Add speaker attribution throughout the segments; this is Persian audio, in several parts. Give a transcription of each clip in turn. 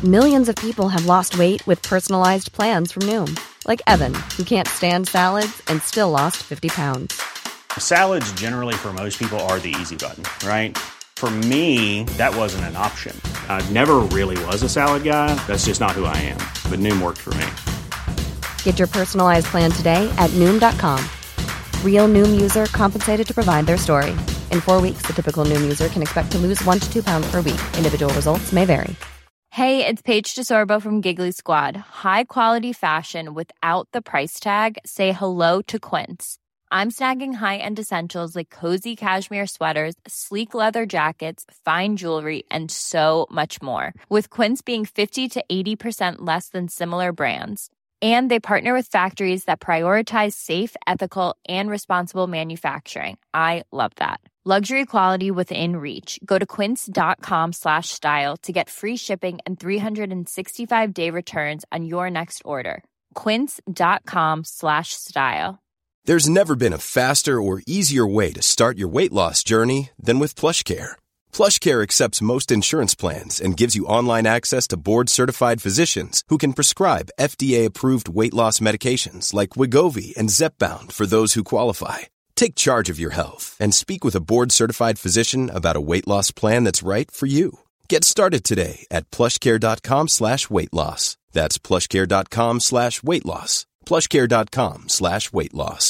Speaker 1: Millions of people have lost weight with personalized plans from Noom. Like Evan, who can't stand salads and still lost 50 pounds.
Speaker 2: Salads generally for most people are the easy button, right? For me, that wasn't an option. I never really was a salad guy. That's just not who I am. But Noom worked for me.
Speaker 1: Get your personalized plan today at Noom.com. Real Noom user compensated to provide their story. In 4 weeks, the typical Noom user can expect to lose 1 to 2 pounds per week. Individual results may vary.
Speaker 3: Hey, it's Paige DeSorbo from Giggly Squad. High quality fashion without the price tag. Say hello to Quince. I'm snagging high-end essentials like cozy cashmere sweaters, sleek leather jackets, fine jewelry, and so much more. With Quince being 50 to 80% less than similar brands. And they partner with factories that prioritize safe, ethical, and responsible manufacturing. I love that. Luxury quality within reach. Go to quince.com/style to get free shipping and 365-day returns on your next order. Quince.com/style.
Speaker 4: There's never been a faster or easier way to start your weight loss journey than with PlushCare. PlushCare accepts most insurance plans and gives you online access to board-certified physicians who can prescribe FDA-approved weight loss medications like Wegovy and Zepbound for those who qualify. Take charge of your health and speak with a board-certified physician about a weight loss plan that's right for you. Get started today at plushcare.com/weightloss. That's plushcare.com/weightloss. plushcare.com/weightloss.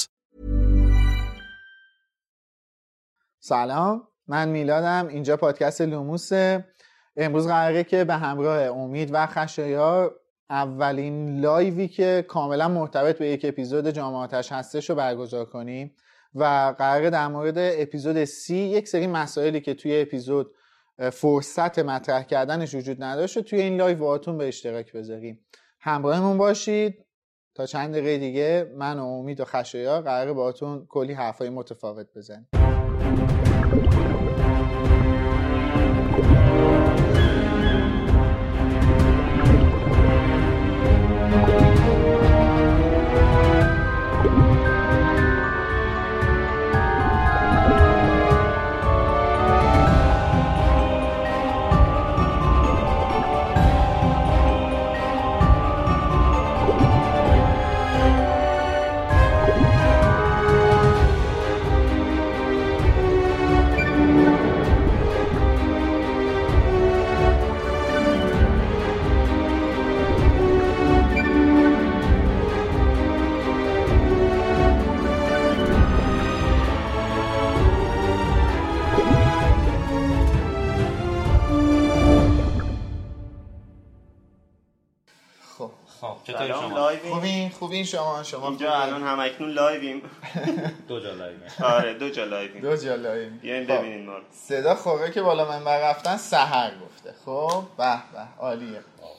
Speaker 5: سلام، من میلادم. اینجا پادکست لوموسه. امروز قراره که به همراه امید و خشایار اولین لایوی که کاملا مرتبط به یک اپیزود جامعه آتش هستش رو برگزار کنیم و قراره در مورد اپیزود 30 یک سری مسائلی که توی اپیزود فرصت مطرح کردنش وجود نداشت توی این لایو باهاتون به اشتراک بذاریم. همراهمون باشید تا چند دقیقه دیگه. من و امید و خشایار قراره باهاتون کلی حرفای متفاوت بزنیم. خوبین شما
Speaker 6: اینجا الان همکنون لایویم.
Speaker 7: دو جا لایویم.
Speaker 6: آره دو جا لایویم. بیاین ببینین ما.
Speaker 5: صدا خوره که بالا منبر رفتن سحر گفته. خب به به عالیه.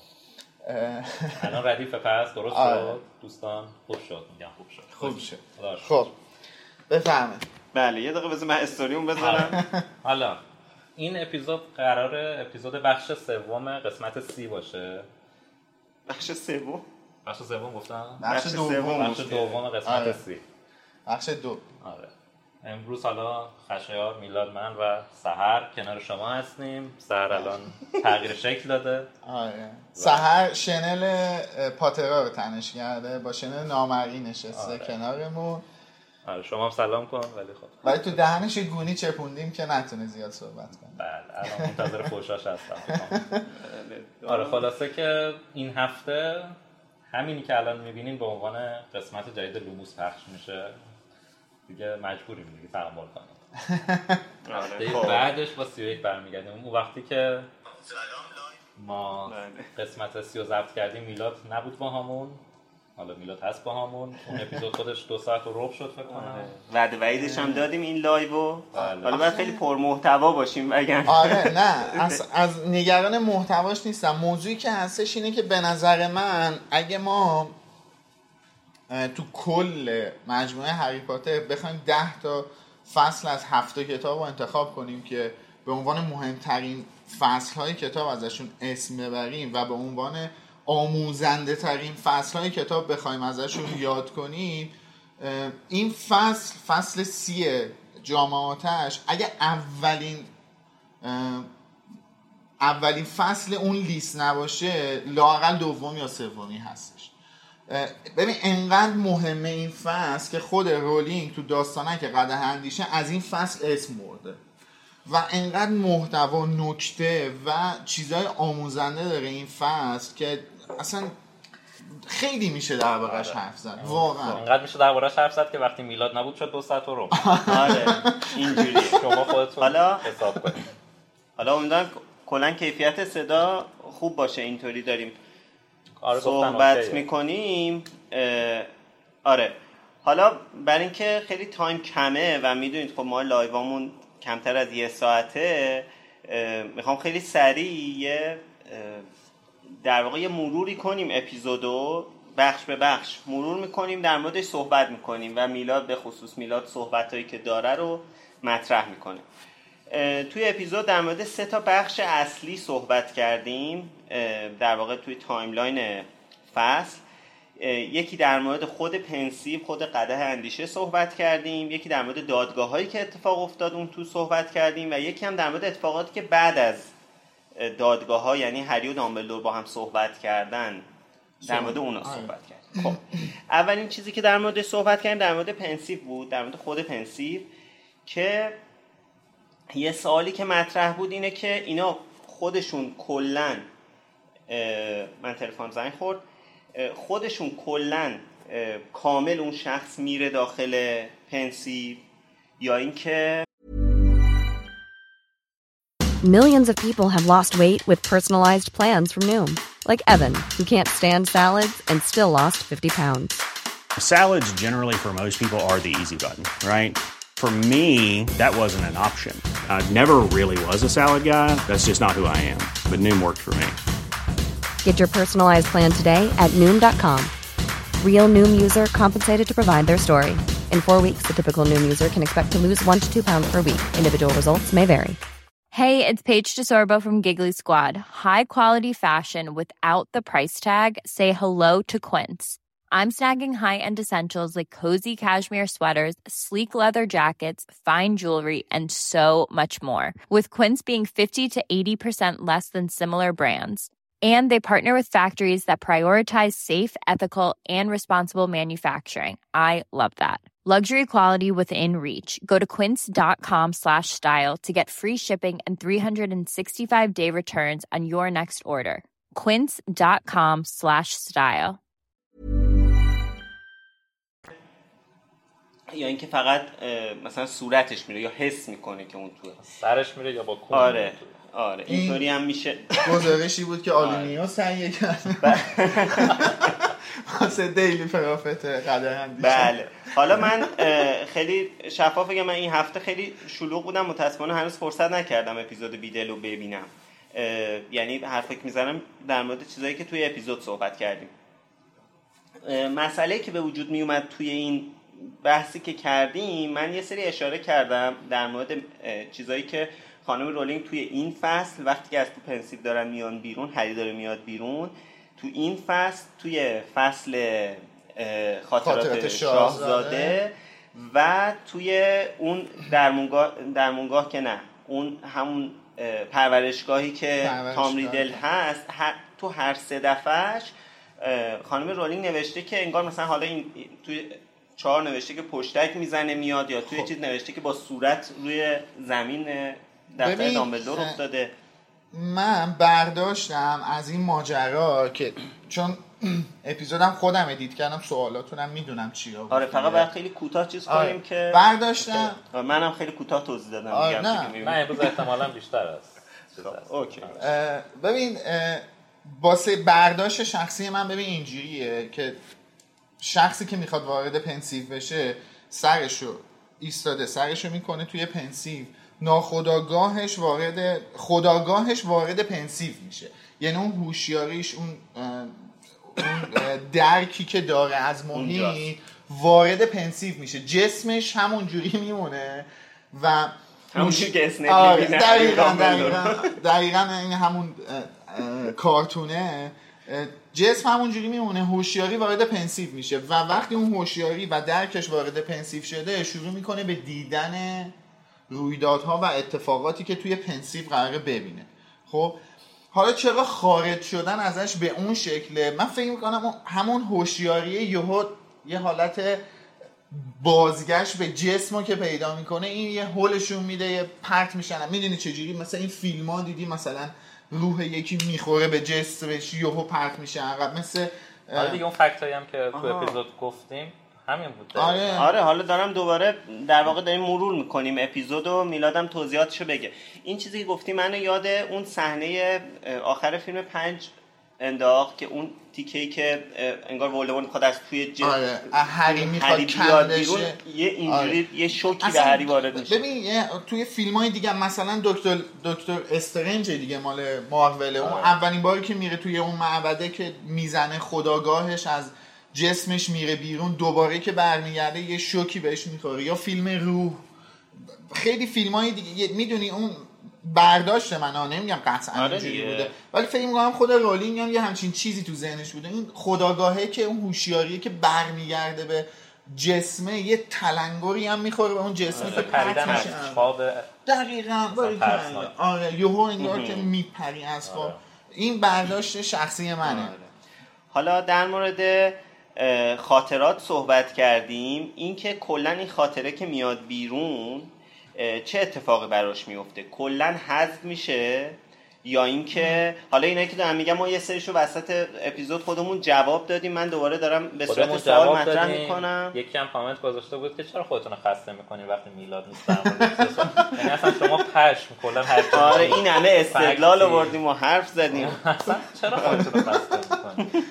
Speaker 7: الان ردیف پس درست شد دوستان. خوب شد.
Speaker 5: خوب شد. خب بفرمایید.
Speaker 6: بله یه دقیقه بذار من استوریوم بذارم.
Speaker 7: حالا این اپیزود قراره اپیزود بخش سوم قسمت 30 باشه.
Speaker 6: بخش سوم
Speaker 7: گفتم؟
Speaker 5: بخش دوم
Speaker 7: قسمت 30.
Speaker 5: بخش 2.
Speaker 7: آره. امروز حالا خشایار، میلاد، من و سحر کنار شما هستیم. سحر الان تغییر شکل داده.
Speaker 5: آره. سحر شنل پاترا رو تنش کرده، با شنل نامرئی نشسته کنارمون.
Speaker 7: آره شما هم سلام کن.
Speaker 5: ولی تو دهنش گونی چپوندیم که نتونه زیاد صحبت کنه.
Speaker 7: بله الان منتظر فوشاش هستم. آره خلاصه که این هفته همینی که الان میبینین به عنوان قسمت جدید لوموس پخش میشه. دیگه مجبوریم دیگه تحمل کنیم. بعدش با 31 برمیگردیم. اون وقتی که ما قسمت 30 رو ضبط کردیم میلاد نبود با همون. حالا میلاد هست با همون. اون اپیزود خودش 2 ساعت و ربع شد فکر کنم.
Speaker 6: وعده وعیدش هم دادیم این لایو. حالا باید خیلی پرمحتوا باشیم اگر
Speaker 5: آره نه از نگران محتواش نیستم. موضوعی که هستش اینه که به نظر من اگه ما تو کل مجموعه هری پاتر بخوایم 10 تا فصل از 7 کتاب رو انتخاب کنیم که به عنوان مهمترین فصل‌های کتاب ازشون اسم ببریم و به عنوان آموزنده ترین فصل های کتاب بخوایم ازشون یاد کنیم، این فصل 30 جامعه آتش اگه اولین فصل اون لیست نباشه لااقل دومی یا سومی هستش. ببین انقدر مهمه این فصل که خود رولینگ تو داستانه که قدح اندیشه از این فصل اسم برده و انقدر محتوا، نکته و چیزای آموزنده داره این فصل که اصلا خیلی میشه دربارش حرف زد. واقعا
Speaker 7: انقدر میشه دربارش حرف زد که وقتی میلاد نبود شد 2 ساعت رو.
Speaker 6: آره اینجوری
Speaker 7: شما خودتون
Speaker 6: حالا
Speaker 7: حساب کنید.
Speaker 6: حالا امیدوارم کلا کیفیت صدا خوب باشه. اینطوری داریم صحبت میکنیم. آره حالا برای اینکه خیلی تایم کمه و میدونید خب ما لایوامون کمتر از 1 ساعته، میخوام خیلی سریع یه در واقع یه مروری کنیم، اپیزودو بخش به بخش مرور میکنیم، در موردش صحبت میکنیم و میلاد به خصوص میلاد صحبتایی که داره رو مطرح میکنه. توی اپیزود در مورد 3 تا بخش اصلی صحبت کردیم در واقع توی تایملاین فصل. یکی در مورد خود پنسیو، خود قدح اندیشه صحبت کردیم، یکی در مورد دادگاه‌هایی که اتفاق افتاد اون تو صحبت کردیم و یکی هم در مورد اتفاقاتی که بعد از دادگاه‌ها یعنی هری و دامبلدور با هم صحبت کردن در مورد اونا صحبت کردیم. خب اولین چیزی که در مورد صحبت کردیم در مورد پنسیو بود، در مورد خود پنسیو که یه سوالی که مطرح بود اینه که اینا خودشون کلن من تلفن زنگ خورد، خودشون کلن کامل اون شخص میره داخل پنسیو یا اینکه
Speaker 1: Millions of people have lost weight with personalized plans from Noom. Like Evan, who can't stand salads and still lost 50 pounds.
Speaker 2: Salads generally for most people are the easy button, right? For me, that wasn't an option. I never really was a salad guy. That's just not who I am. But Noom worked for me.
Speaker 1: Get your personalized plan today at Noom.com. Real Noom user compensated to provide their story. In 4 weeks, the typical Noom user can expect to lose 1 to 2 pounds per week. Individual results may vary.
Speaker 3: Hey, it's Paige DeSorbo from Giggly Squad. High quality fashion without the price tag. Say hello to Quince. I'm snagging high-end essentials like cozy cashmere sweaters, sleek leather jackets, fine jewelry, and so much more. With Quince being 50 to 80% less than similar brands. And they partner with factories that prioritize safe, ethical, and responsible manufacturing. I love that. Luxury quality within reach. Go to quince.com/style to get free shipping and 365-day returns on your next order. quince.com/style.
Speaker 6: یا اینکه فقط مثلا صورتش میره یا حس میکنه که اون توه،
Speaker 7: سرش میره یا با کون.
Speaker 6: آره اینطوری هم میشه.
Speaker 5: گزارشی بود که آلونیا سعی کرد واسه دیلی پرافت قدح اندیشه.
Speaker 6: بله حالا من خیلی شفاف بگم، من این هفته خیلی شلوغ بودم، متاسفانه هنوز فرصت نکردم اپیزود بیدل رو ببینم. یعنی حرفی که میزنم در مورد چیزایی که توی اپیزود صحبت کردیم. مسئله‌ای که به وجود می اومد توی این بحثی که کردیم، من یه سری اشاره کردم در مورد چیزایی که خانم رولینگ توی این فصل وقتی که از تو پنسیو دارن میان بیرون، هری داره میاد بیرون، تو این فصل توی فصل خاطرات شاهزاده و توی اون درمونگاه که نه، اون همون پرورشگاهی که تام ریدل هست، تو هر 3 دفعهش خانم رولینگ نوشته که انگار مثلا حالا این توی 4 نوشته که پشتک میزنه میاد، یا توی چیز نوشته که با صورت روی زمین دفتر دامبلدور افتاده.
Speaker 5: من برداشتم از این ماجرا که چون اپیزودم خودم ادیت کردم، سوالاتونم میدونم چیا بود.
Speaker 6: آره فقط باید خیلی کوتاه چیز کنیم که
Speaker 5: برداشتم.
Speaker 6: منم خیلی کوتاه توضیح دادم.
Speaker 7: نه امروز احتمالاً بیشتر است.
Speaker 6: اوکی.
Speaker 5: ببین واسه برداشت شخصی من ببین اینجوریه که شخصی که میخواد وارد پنسیو بشه سرشو میکنه توی پنسیو، ناخودآگاهش وارد پنسیو میشه. یعنی اون هوشیاریش، اون درکی که داره از محیط وارد پنسیو میشه. جسمش همونجوری میمونه و
Speaker 6: همونجوری که اسنیپ میبینه.
Speaker 5: دقیقاً این همون کارتونه. جسم همونجوری میمونه، هوشیاری وارد پنسیو میشه و وقتی اون هوشیاری و درکش وارد پنسیو شده، شروع میکنه به دیدن رویدادها و اتفاقاتی که توی پنسیو قراره ببینه. خب حالا چرا خارج شدن ازش به اون شکله؟ من فکر میکنم همون هوشیاریه یه حالت بازگشت به جسمو که پیدا میکنه، این یه هولشون میده، یه پرت میشن. میدونی چجوری مثلا این فیلم ها دیدی مثلا روح یکی میخوره به جسمش یهو پرت میشه عقب، مثل
Speaker 7: دیگه اون فکتایی هم که تو اپیزود گفتیم همین بود.
Speaker 6: آره حالا دارم دوباره در واقع داریم مرور میکنیم اپیزودو، میلادم توضیحاتشو بگه. این چیزی که گفتی منو یاد اون صحنه آخر فیلم 5 انداخت که اون تیکه‌ای که انگار ولدمورت میخواد از توی
Speaker 5: هری میخواد بیاد بیرون،
Speaker 6: یه اینجوری یه شوکی به هری وارد میشه.
Speaker 5: ببین توی فیلم‌های دیگه مثلا دکتر استرنج دیگه مال مارول، اون اولین باری که میره توی اون معبده که میزنه خودآگاهش از جسمش میره بیرون، دوباره که برمیگرده یه شوکی بهش میخوره. یا فیلم روح، خیلی فیلم‌های دیگه میدونی اون برداشت من نمیگم قطعا اینجوری بوده، ولی فکر می‌کنم خود رولینگ هم یه همچین چیزی تو ذهنش بوده. این خودآگاهه که اون هوشیاریه که برمیگرده به جسمه، یه تلنگری هم میخوره به اون جسمه که پرت میشه. دقیقاً آره یهو انگار که میپری از خواب. این برداشت شخصی منه.
Speaker 6: حالا در مورد خاطرات صحبت کردیم، این که کلا این خاطره که میاد بیرون چه اتفاقی براش میفته؟ کلا حذف میشه یا اینکه حالا اینایی که دارم میگم ما یه سریشو وسط اپیزود خودمون جواب دادیم، من دوباره دارم به صورت سوال مطرح میکنم.
Speaker 7: یکی هم کامنت گذاشته بود که چرا خودتون رو خسته میکنین وقتی میلاد نیست؟ یعنی اصلا شما پشم کلا هر
Speaker 6: آره این همه استدلال آوردیم و حرف زدیم،
Speaker 7: اصلا چرا خودتون رو خسته میکنین؟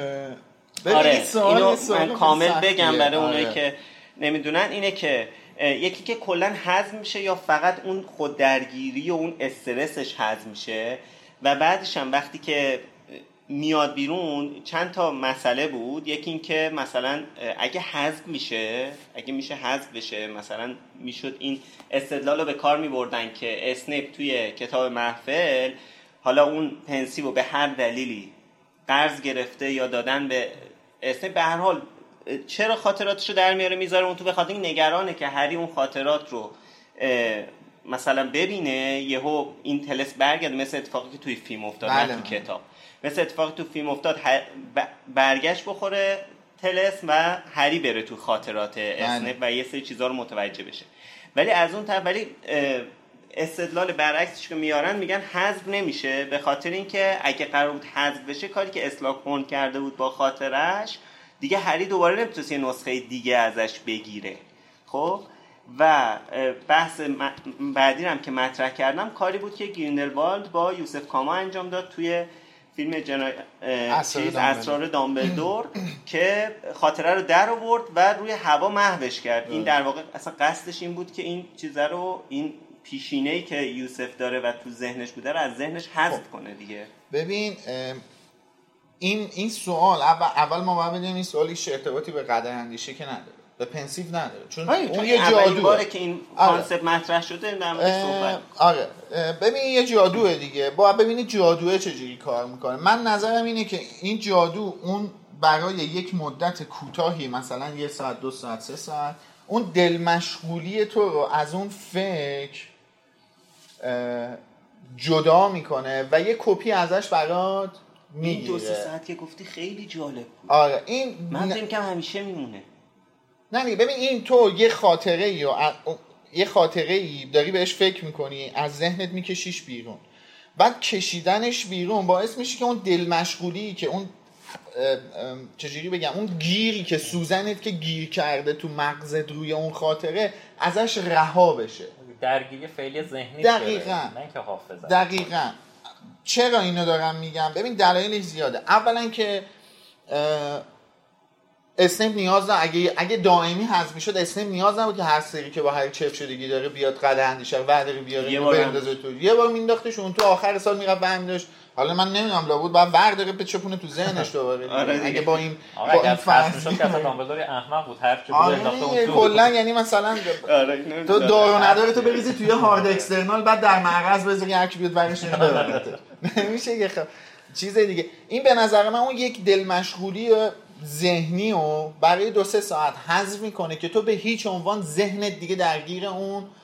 Speaker 6: آره اینو من کامل بگم برای اونایی که نمیدونن، اینه که یکی که کلا هضم میشه یا فقط اون خود درگیری و اون استرسش هضم میشه، و بعدش هم وقتی که میاد بیرون چند تا مسئله بود. یکی این که مثلا اگه هضم میشه، اگه میشه هضم بشه، مثلا میشد این استدلال رو به کار میبردن که اسنیپ توی کتاب محفل حالا اون پنسیو رو به هر دلیلی قرض گرفته یا دادن به اسنیپ، به هر حال چرا خاطراتشو در میاره میذاره اون تو، به خاطر این نگرانه که هری اون خاطرات رو مثلا ببینه یهو این تلس برگرده، مثل اتفاقی که توی فیلم افتاد نه تو کتاب، مثل اتفاقی تو فیلم افتاد برگشت بخوره تلس و هری بره تو خاطرات اسنیپ و یه سری چیزا رو متوجه بشه. ولی از اون طرف ولی استدلال برعکسش که میارن میگن حذف نمیشه، به خاطر اینکه اگه قرار بود حذف بشه کاری که اسلاکهورن کرده بود با خاطرش، دیگه هری دوباره نمیتونست یه نسخه دیگه ازش بگیره. خب و بحث بعدی هم که مطرح کردم کاری بود که گریندلوالد با یوسف کاما انجام داد توی فیلم اسرار دامبلدور که خاطره رو در آورد و روی هوا محوش کرد. این در واقع اصلا قصدش این بود که این چیزا رو، این پیشینه‌ای که یوسف داره و تو ذهنش بوده رو از ذهنش حذف کنه دیگه.
Speaker 5: ببین این سوال اول ما باید بدونیم این سوالی چه ارتباطی به قدر اندیشه که نداره، به پنسیو نداره، چون اون یه جادوه
Speaker 6: که این کانسپت مطرح شده در مورد صحبت.
Speaker 5: آره ببین یه جادوه دیگه، باید ببینید جادوه چجوری کار میکنه. من نظرم اینه که این جادو اون برای یک مدت کوتاهی مثلا 1 ساعت 2 ساعت 3 ساعت اون دل مشغولی تو رو از اون فکر جدا میکنه و یه کپی ازش برات میگیره.
Speaker 6: این 2-3 ساعت که گفتی خیلی جالب بود.
Speaker 5: آره این
Speaker 6: من فکر کنم همیشه میمونه.
Speaker 5: نه ببین این تو یه خاطره‌ای داری بهش فکر میکنی، از ذهنت میکشیش بیرون، بعد کشیدنش بیرون باعث میشه که اون دل مشغولی که اون چجوری بگم اون گیری که سوزنت که گیر کرده تو مغزت روی اون خاطره ازش رها بشه.
Speaker 7: درگیری فعلی ذهنی.
Speaker 5: دقیقاً.
Speaker 7: نه که حافظه.
Speaker 5: دقیقاً. چرا اینو دارم میگم؟ ببین دلایلش زیاده. اولا که اسنیپ نیاز نه، اگه دائمی حذف میشد اسنیپ نیاز نبود که هر سری که با هر چپ شدگی داره بیاد قدر اندیشه ورداری بیاره بندازه تو. یه بار مینداختش اون تو آخر سال میرفت برمی داشت. حالا من نمیدونم لابد بعد ورداره بچپونه تو ذهنش دوباره. اگه با این
Speaker 7: فرض که اصلا دامبلدور احمق بود هر چه بود انداخته اون تو.
Speaker 5: کلا یعنی مثلا تو دارو نداره تو بریزی توی هارد اکسترنال بعد در معرض بذاری هر کی بیاد ورش ببره. نمیشه یه چیز دیگه. این به نظر من اون یک دل مشغولی ذهنی رو برای 2-3 ساعت حذف میکنه که تو به هیچ عنوان ذهنت دیگه درگیر اون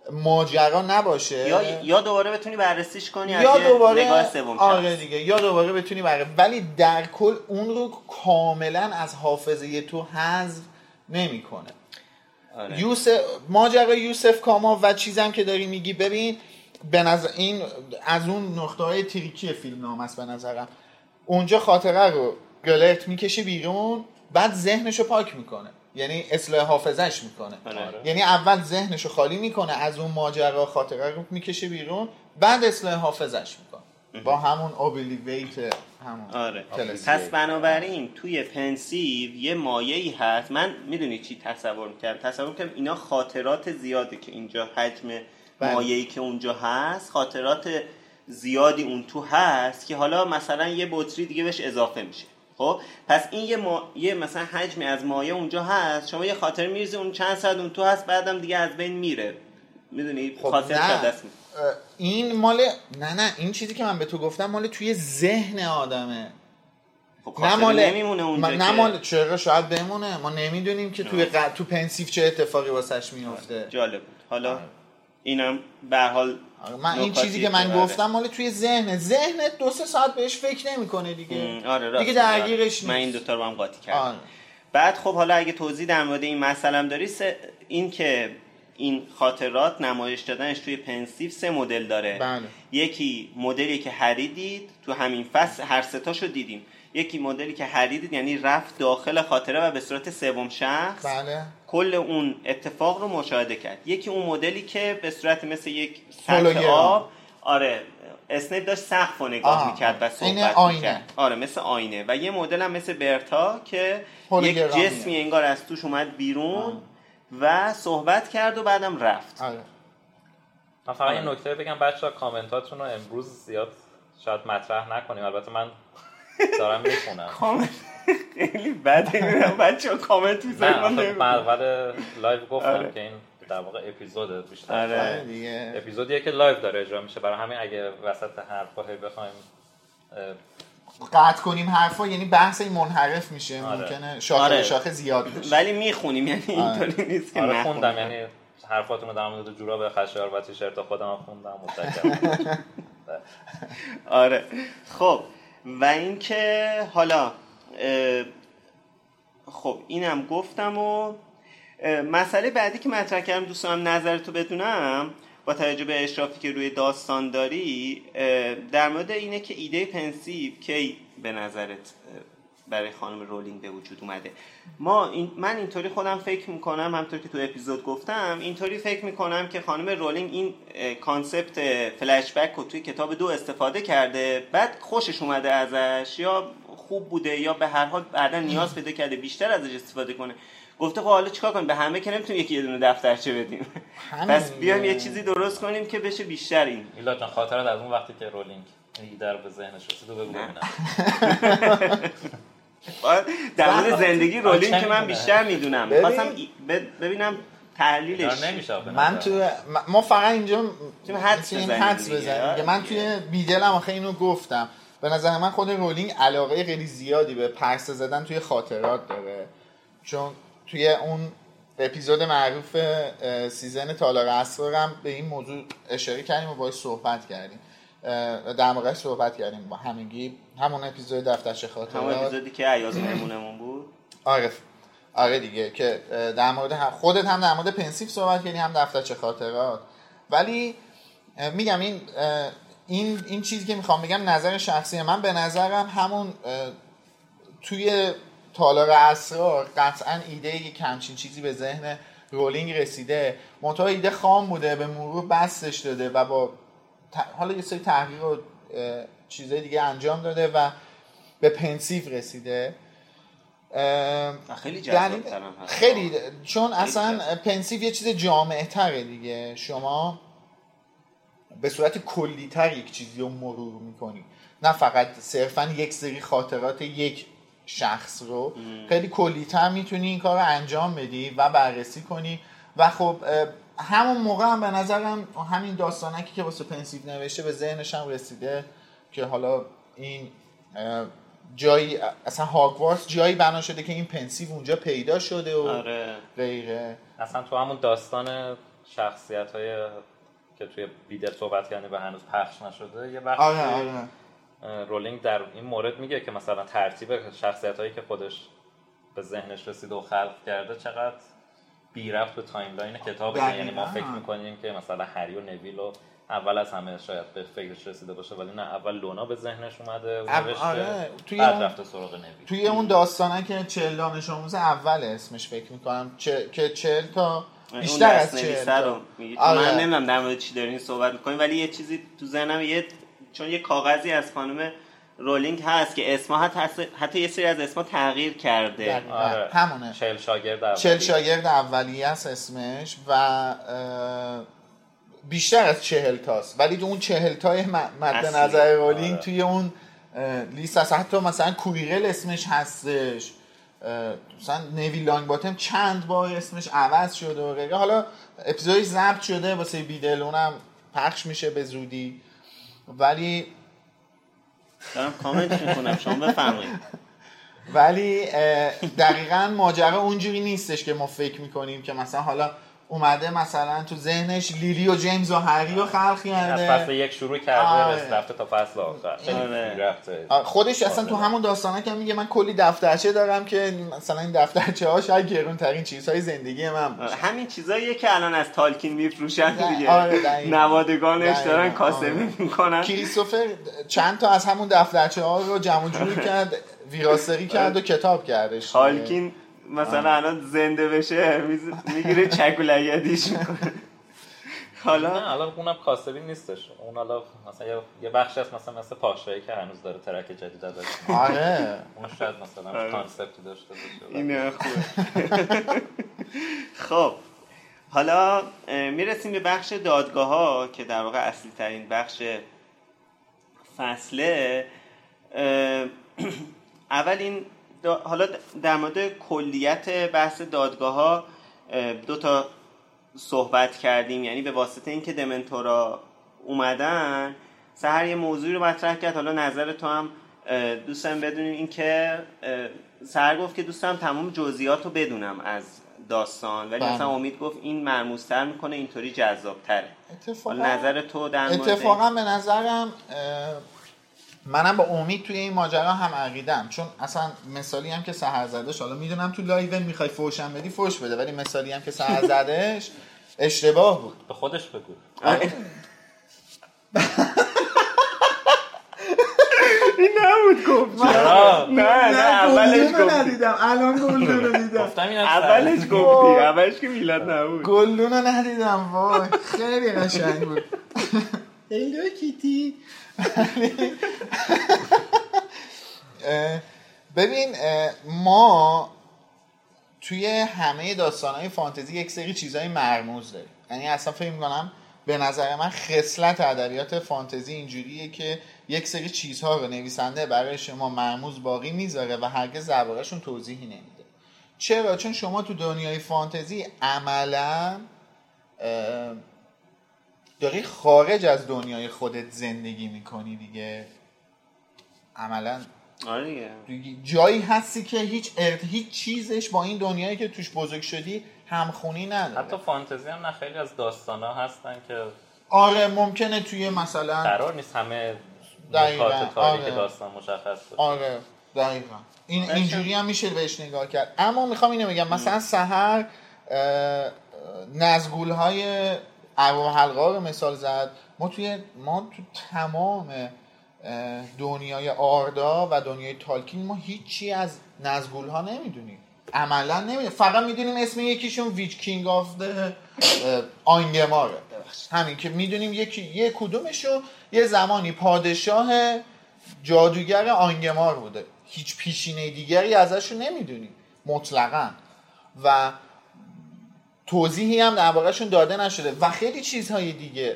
Speaker 5: ماجرا نباشه
Speaker 6: یا دوباره بتونی بررسیش کنی
Speaker 5: یا
Speaker 6: از
Speaker 5: دوباره
Speaker 6: نگاه سوم.
Speaker 5: آره دیگه، یا دوباره بتونی ولی در کل اون رو کاملا از حافظه تو حذف نمیکنه.
Speaker 6: آره.
Speaker 5: ماجرای یوسف کاما و چیزم که داری میگی، ببین به نظر این از اون نقطه‌های تریکی فیلم نام است به نظرم. اونجا خاطره رو گلرت میکشه بیرون، بعد ذهنشو پاک میکنه، یعنی اصلاح حافظش میکنه. یعنی اول ذهنشو خالی میکنه از اون ماجرا، خاطره رو میکشه بیرون، بعد اصلاح حافظش میکنه با همون اوبلیویت همون.
Speaker 6: آره. پس بنابراین توی پنسیو یه مایه‌ای هست. من میدونی چی تصور میکردم اینا خاطرات زیاده که اینجا حجم مایه‌ای که اونجا هست، خاطرات زیادی اون تو هست که حالا مثلا یه بطری دیگه بهش اضافه میشه. خب پس این یه مثلا حجمی از مایه اونجا هست، شما یه خاطر میریزی اون چند ساعت اون تو هست، بعدم دیگه از بین میره، میدونی؟
Speaker 5: خب
Speaker 6: خاطر دست میره.
Speaker 5: این مال نه این چیزی که من به تو گفتم مال توی ذهن آدمه.
Speaker 6: خب خاطر نمیمونه اونجا
Speaker 5: نه مال چرا شاید بمونه، ما نمیدونیم که تو پنسیو چه اتفاقی واسش میفته.
Speaker 6: جالب بود. حالا اینم به هر حال
Speaker 5: من این چیزی که من گفتم مال توی ذهنت 2-3 ساعت بهش فکر نمیکنه دیگه.
Speaker 6: آره
Speaker 5: دیگه درگیرش نیست.
Speaker 6: من این دوتا رو هم قاطی کردم. بعد خب حالا اگه توضیح در مورد این مسئله داری، این که این خاطرات نمایش دادنش توی پنسیو 3 مدل داره.
Speaker 5: بله.
Speaker 6: یکی مدلی که هری دید، تو همین فصل هر سه تاشو دیدیم. یکی مدلی که هری دید، یعنی رفت داخل خاطره و به صورت سوم شخص
Speaker 5: بله.
Speaker 6: کل اون اتفاق رو مشاهده کرد. یکی اون مدلی که به صورت مثل یک سطح آب، آره، اسنیپ داشت سقف رو نگاه میکرد و صحبت میکرد. آره مثل آینه. و یه مدل هم مثل برتا که یک جسمی انگار از توش اومد بیرون و صحبت کرد و بعدم رفت.
Speaker 5: آره.
Speaker 7: من فقط یه نکته بگم بچه‌ها، کامنتاتون رو امروز زیاد شاید مطرح نکنیم. البته من دارم میخونم.
Speaker 6: کامنت خیلی بده میرم بچه‌ها کامنت میذارن.
Speaker 7: من اول لایو گفتم که این در واقع اپیزود بیشتر.
Speaker 6: آره
Speaker 5: دیگه.
Speaker 7: اپیزودیه که لایو داره اجرا میشه، برای همین اگه وسط حرفا بخوایم
Speaker 5: قطع کنیم حرفا یعنی بحث منحرف میشه. ممکنه شاخه زیاد بشه.
Speaker 6: ولی میخونیم، یعنی اینطوری نیست که
Speaker 7: نخونیم. خوندم، یعنی حرفاتون رو در مورد جوراب خشایار و تیشرت خودم خوندم. متشکرم.
Speaker 6: آره خب و اینکه حالا خب اینم گفتم. و مسئله بعدی که مطرح کردم دوست دارم نظرتو بدونم با توجه به اشرافی که روی داستان داری، در مورد اینه که ایده پنسیو کی به نظرت برای خانم رولینگ به وجود اومده؟ من اینطوری خودم فکر میکنم، همونطور که تو اپیزود گفتم، اینطوری فکر میکنم که خانم رولینگ این کانسپت فلش بک رو توی کتاب 2 استفاده کرده، بعد خوشش اومده ازش، یا خوب بوده، یا به هر حال بعدا نیاز پیدا کرده بیشتر ازش استفاده کنه. گفته خب حالا چیکار کنیم؟ به همه که نمیتونیم یه دونه دفترچه بدیم، پس بیایم یه چیزی درست کنیم که بشه بیشتر. این
Speaker 7: ایلا جان خاطرات از اون وقتی که رولینگ ایده رو به ذهنش رسید و بگو ببینم.
Speaker 6: در مورد زندگی رولینگ که من بیشتر میدونم، می‌خواستم ببینم تحلیلش
Speaker 7: نمیشه.
Speaker 5: ما فقط اینجا
Speaker 6: حدس
Speaker 5: بزنیم که من توی بیدلم آخه اینو گفتم. به نظر من خود رولینگ علاقه خیلی زیادی به پرسه زدن توی خاطرات داره، چون توی اون اپیزود معروف سیزن تالار اسرار هم به این موضوع اشاره کردیم و باهاش صحبت کردیم، در موردش صحبت کردیم با همگی. همون اپیزود دفترچه خاطرات،
Speaker 6: همون اپیزودی که ایاز مهمونمون بود.
Speaker 5: آره دیگه، که در مورد خودت هم در مورد پنسیو صحبت کردی، هم دفترچه خاطرات. ولی میگم این چیزی که میخوام بگم نظر شخصی من، به نظرم همون توی تالار اسرار قطعا ایده یک همچین چیزی به ذهن رولینگ رسیده، منتها ایده خام بوده، به مرور بستش داده و با حالا یه سری تحقیق و چیزای دیگه انجام داده و به پنسیو رسیده.
Speaker 6: خیلی جذاب‌ترم هست.
Speaker 5: خیلی، چون اصلا پنسیو یه چیز جامع‌تره دیگه. شما به صورت کلی‌تر یک چیزی رو مرور می‌کنی، نه فقط صرفاً یک سری خاطرات یک شخص رو. خیلی کلی‌تر میتونی این کار رو انجام بدی و بررسی کنی. و خب همون موقع هم به نظرم همین داستانکی که واسه پنسیو نوشته به ذهنش هم رسیده که حالا این جایی اصلا هاگوارتس جایی بنا شده که این پنسیو اونجا پیدا شده و
Speaker 6: آره.
Speaker 5: غیره.
Speaker 7: اصلا تو همون داستان شخصیت‌های که توی بیدر صحبت کردن و هنوز پخش نشده یه بخشی رولینگ در این مورد میگه که مثلا ترتیب شخصیت‌هایی که خودش به ذهنش رسیده و خلق کرده چقدر بی ربط به تایملاین کتابه. یعنی ما فکر می‌کنیم که مثلا هری و نویل رو اول از همه شاید به فکرش رسیده باشه، ولی نه، اول لونا به ذهنش اومده و نوشته، بعد رفته سراغ نویل.
Speaker 5: توی اون داستانه که 40 دانش آموز اول اسمش فکر می‌کنم که 40 تا بیشتر از 40 تا
Speaker 6: من نمیدونم در مورد چی دارین صحبت می‌کنین، ولی یه چیزی تو ذهنم چون یه کاغذی از خانم رولینگ هست که اسمها حتی یه سری از اسمها تغییر کرده.
Speaker 5: همونه
Speaker 7: 40
Speaker 5: شاگرد اولیه است اسمش و بیشتر از 40 تاست، ولی اون 40 تای مد نظر رولینگ توی اون لیست هست. حتی مثلا کویرل اسمش هستش، مثلا نویل لانگ باتم چند بار اسمش عوض شده و غیره. حالا اپیزودش ضبط شده واسه بیدل، اونم پخش میشه به زودی، ولی
Speaker 6: دارم کامنت میکنم شما بفرمایید.
Speaker 5: ولی دقیقاً ماجرا اونجوری نیستش که ما فکر میکنیم که مثلا حالا اومده مثلا تو ذهنش لیلی و جیمز و هری رو خلق کرده،
Speaker 7: از فصل 1 شروع کرده رفته تا فصل آخر.
Speaker 5: خودش اصلا تو همون داستانه که میگه من کلی دفترچه دارم که مثلا این دفترچه ها شاید گرونترین چیزهای زندگی من باشه.
Speaker 6: همین چیزاییه که الان از تالکین میفروشن دیگه. نوادگانش دارن کاسبی میکنن.
Speaker 5: کریستوفر چند تا از همون دفترچه ها رو جمع جور کرد، ویراستاری کرد و کتاب کردش.
Speaker 6: تالکین مثلا الان زنده بشه میگیره چکولگدیش میکنه.
Speaker 7: حالا اونم کاسبی نیستش، اون حالا مثلا یه بخشی هست مثلا پاشایی که هنوز داره ترک جدید ازش.
Speaker 5: آره
Speaker 7: اون شاید مثلا کانسپتی داشته باشه.
Speaker 6: اینه خوبه. خب حالا میرسیم به بخش دادگاه ها که در واقع اصلی ترین بخش فصله. اول حالا در مورد کلیت بحث دادگاه ها 2 تا صحبت کردیم، یعنی به واسطه اینکه دمنتورا اومدن سحر یه موضوعی رو مطرح کرد. حالا نظر تو هم دوستم بدونیم. این که سحر گفت که دوستم تمام جزئیات رو بدونم از داستان، ولی مثلا امید گفت این مرموزتر میکنه، اینطوری جذابتره. نظر تو در مورد
Speaker 5: اتفاقا به نظرم منم با امید توی این ماجرا هم عقیدم، چون اصلا مثالی هم که سحر زدش، حالا میدونم تو لایو میخوای فوشم بدی فوش بده، ولی مثالی هم که سحر زدش اشتباه بود.
Speaker 7: به خودش بگو.
Speaker 6: این نبود گفت. نه اولش گفتی.
Speaker 5: الان گلدون رو دیدم.
Speaker 6: اولش گفتی. اولش که میلاد نبود.
Speaker 5: گلدون رو ندیدم. وای خیلی قشنگ بود. هیلو کیتی. ببین ما توی همه داستانهای فانتزی یک سری چیزهای مرموز داریم. یعنی اصلا فکر می‌کنم به نظر من خصلت ادبیات فانتزی اینجوریه که یک سری چیزها رو نویسنده برای شما مرموز باقی میذاره و هرگز درباره‌شون توضیحی نمیده. چرا؟ چون شما تو دنیای فانتزی عملاً داری خارج از دنیای خودت زندگی میکنی دیگه. عملاً جایی هستی که هیچ چیزش با این دنیایی که توش بزرگ شدی همخونی نداره.
Speaker 7: حتی فانتزی هم نه، خیلی از داستانا هستن که
Speaker 5: آره ممکنه توی مثلا
Speaker 7: قرار نیست همه نکات تاریخ داستان مشخص باشه.
Speaker 5: آره دقیقاً اینجوری هم میشه بهش نگاه کرد. اما میخوام اینو بگم مثلا سحر نزگول‌های ارواح حلقه رو مثال زد. ما تو تمام دنیای آردا و دنیای تالکین ما هیچی از نزگول‌ها نمیدونیم، عملا نمیدونیم. فقط میدونیم اسم یکیشون ویچ کینگ آف آنگماره، همین که میدونیم یک کدومشون یه زمانی پادشاه جادوگر آنگمار بوده. هیچ پیشینه دیگری ازشون نمیدونیم مطلقاً و توضیحی هم درباره‌شون داده نشده و خیلی چیزهای دیگه.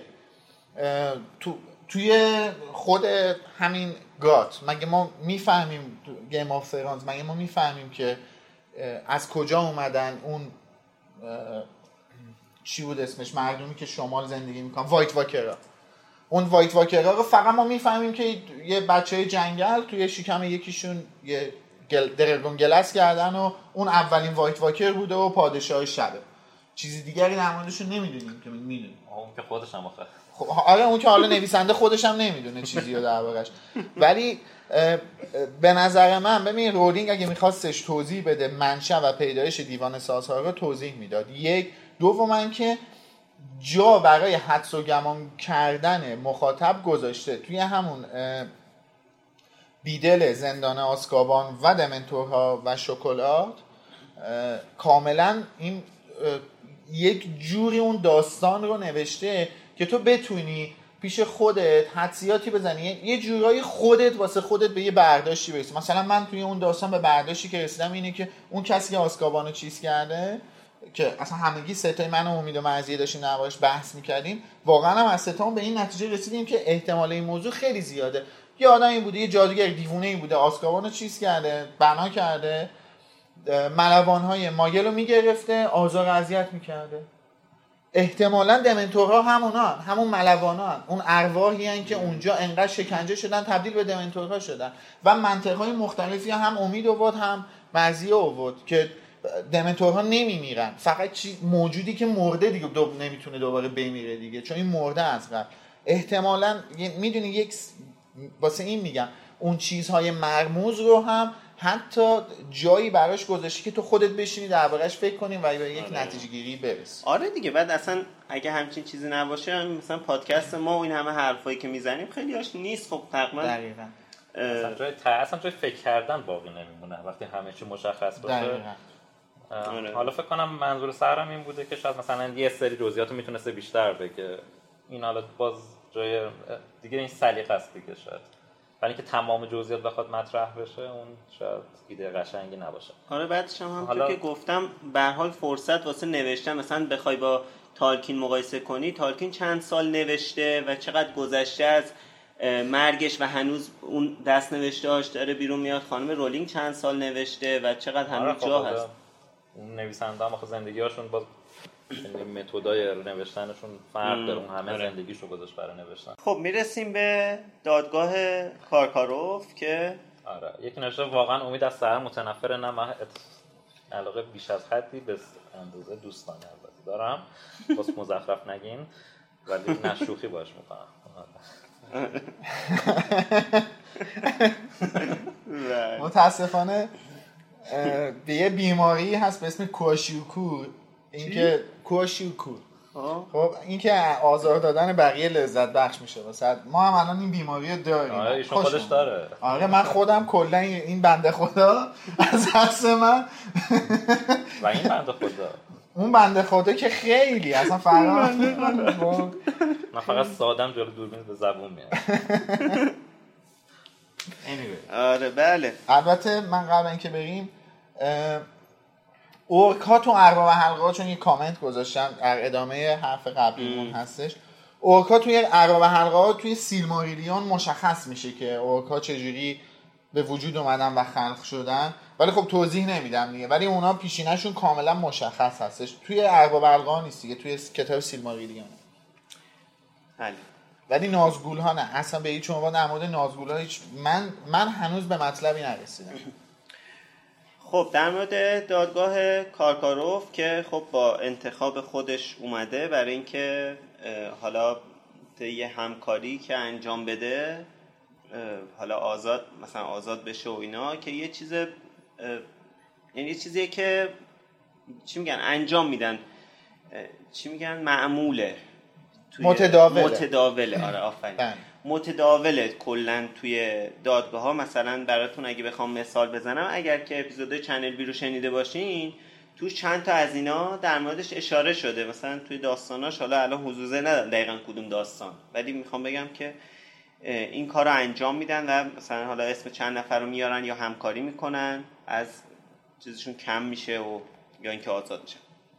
Speaker 5: توی خود همین گات مگه ما میفهمیم، گیم آف ترونز مگه ما میفهمیم که از کجا اومدن اون چی بود اسمش، مردمی که شمال زندگی میکنن، وایت واکرها. اون وایت واکرها رو فقط ما میفهمیم که یه بچه جنگل توی شکم یکیشون یه درگون گلس کردن و اون اولین وایت واکر بوده و پادشاه شبه. چیز دیگری در موردشون نمیدونیم که میدونیم.
Speaker 7: اون که خودش هم آخه
Speaker 5: خب آره اون که حالا نویسنده خودش هم نمیدونه چیزی رو دربارش. ولی به نظر من ببین رولینگ اگه میخواستش توضیح بده منشأ و پیدایش دیوان سازها رو توضیح میداد. یک دوما که جا برای حدس و گمان کردن مخاطب گذاشته توی همون بیدل زندان آزکابان و دمنتورها و شکلات. کاملا این یک جوری اون داستان رو نوشته که تو بتونی پیش خودت حدسیاتی بزنی، یه جورایی خودت واسه خودت به یه برداشتی برسی. مثلا من توی اون داستان به برداشتی که رسیدم اینه که اون کسی که آزکابانو چیز کرده، که اصلا همگی ستای من و امید و مرضیه داشتیم دربارش بحث می‌کردیم، واقعا هم از ستامون به این نتیجه رسیدیم که احتمال این موضوع خیلی زیاده. یه آدمی بوده، یه جادوگر دیوونه‌ای بوده، آزکابانو چیز کرده، بنا کرده، ملوان‌های ماگل رو میگرفته، آزار اذیت میکرده. احتمالاً دمنتورها همون ملوانان، اون ارواحی هستن که اونجا انقدر شکنجه شدن تبدیل به دمنتورها شدن. و منطقهای مختلفی هم امید آورد هم مرضیه آورد که دمنتورها نمیمیرن، فقط موجودی که مرده دیگه نمیتونه دوباره بمیره دیگه، چون این مرده از قبل. احتمالاً میدونی یک واسه این میگم اون چیزهای مرموز رو هم حتی جایی براش گذاشتی که تو خودت بشینی دربارش فکر کنی و به یک نتیجه گیری برسی.
Speaker 6: آره دیگه. بعد اصلا اگه همچین چیزی نباشه، مثلا پادکست ما و این همه حرفایی که میزنیم خیلی هاش نیست. خب تقریبا
Speaker 5: دقیقاً
Speaker 7: اصلا جای فکر کردن باقی نمیمونه وقتی همه چی مشخص باشه. حالا فکر کنم منظور سرم این بوده که شاید مثلا یه سری جزئیاتو میتونسته بیشتر بگه. این حالا باز جای دیگه این سلیقه است دیگه. شاید ولی که تمام جزئیات بخواد مطرح بشه اون شاید ایده قشنگی نباشه.
Speaker 6: آره بعدش هم همونطور که گفتم به هر حال فرصت واسه نوشتن، مثلا بخوای با تالکین مقایسه کنی، تالکین چند سال نوشته و چقدر گذشته از مرگش و هنوز اون دست نوشته‌هاش داره بیرون میاد. خانم رولینگ چند سال نوشته و چقدر هنوز جا هست.
Speaker 7: اون نویسنده هم آخه زندگی‌هاشون باز متدای نوشتنشون فرق داره. اون همه زندگیشو گذاشت برای نوشتن.
Speaker 6: خب میرسیم به دادگاه کارکاروف که
Speaker 7: آره یک نوشته واقعا امید از سر متنفره. نه من علاقه بیش از حدی به اندازه دوستانه البته دارم، باز مزخرف نگین، ولی نه شوخی باش میکنم.
Speaker 5: متاسفانه به یه بیماری هست به اسم کواشیوکو. اینکه کواشیوکو خب این که آزار دادن بقیه لذت بخش میشه واسه ما. هم الان این بیماری رو داریم.
Speaker 7: آره ایشون خودش داره.
Speaker 5: آره من خودم کلا این بنده خدا از دست من
Speaker 7: و این بنده خدا
Speaker 5: اون بنده خدا که خیلی اصلا فرق
Speaker 7: من فقط سادم جلو دوربین به زبون میاد.
Speaker 6: آره بله.
Speaker 5: البته من قبل اینکه بریم اورک ها تو ارباب حلقه ها، چون یه کامنت گذاشتم در ادامه حرف قبلیمون هستش، اورک ها توی ارباب حلقه ها توی سیلماریلیون مشخص میشه که اورک ها چجوری به وجود اومدن و خلق شدن، ولی خب توضیح نمیدم دیگه. ولی اونا پیشینه‌شون کاملا مشخص هستش. توی ارباب حلقه ها نیست دیگه، توی کتاب سیلماریلیون.
Speaker 6: بله.
Speaker 5: ولی نازگول ها نه، اصلا به هیچ عنوان در مورد نازگول ها من هنوز به مطلبی نرسیدم.
Speaker 6: خب در مورد دادگاه کارکاروف که خب با انتخاب خودش اومده برای اینکه حالا یه همکاری که انجام بده، حالا آزاد بشه و اینا، که یه چیز یعنی یه چیزیه که چی میگن انجام میدن، چی میگن معموله، متداوله. آره آفرین. متداوله کلا توی دادگاه ها. مثلا براتون اگه بخوام مثال بزنم، اگر که اپیزود چنل بی رو شنیده باشین، توش چند تا از اینا در موردش اشاره شده. مثلا توی داستاناش، حالا الان حضوزه ندارم دقیقاً کدوم داستان، ولی میخوام بگم که این کار رو انجام میدن و مثلا حالا اسم چند نفر رو میارن یا همکاری میکنن، از چیزشون کم میشه و یا اینکه آزاد میشن.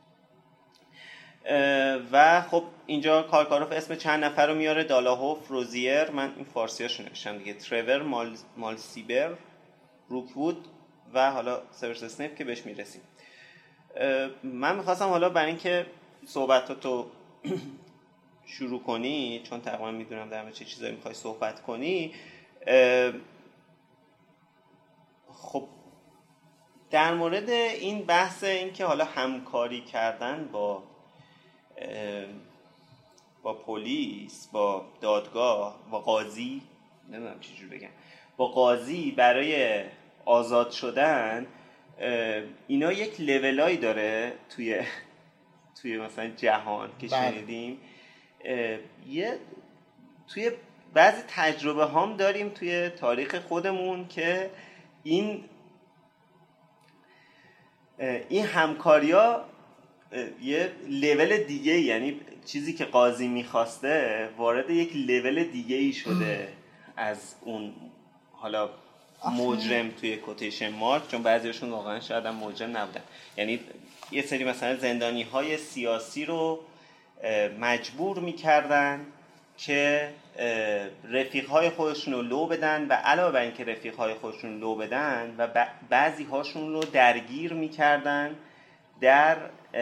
Speaker 6: و خب اینجا کارکاروف اسم چند نفر رو میاره: دالاهوف، روزیر، من این فارسیاشو نوشتم دیگه، ترور، مالسیبر، روکوود و حالا سیورس اسنیپ که بهش میرسیم. من میخواستم حالا برای اینکه صحبتاتو شروع کنی، چون تقریبا میدونم در مورد چه چیزایی میخوای صحبت کنی، خب در مورد این بحث این که حالا همکاری کردن با پلیس، با دادگاه، با قاضی، نمیدونم چجور بگم، با قاضی برای آزاد شدن، اینا یک لولایی داره توی مثلا جهان که شنیدیم. توی بعضی تجربه هم داریم توی تاریخ خودمون که این همکاریا یه لول دیگه، یعنی چیزی که قاضی میخواسته وارد یک لول دیگه ای شده از اون حالا مجرم توی کوتیشن مارک، چون بعضیشون واقعا شاید هم مجرم نبودن. یعنی یه سری مثلا زندانی های سیاسی رو مجبور میکردن که رفیق های خودشون رو لو بدن و علاوه بر اینکه رفیق های خودشون رو لو بدن و بعضی هاشون رو درگیر میکردن در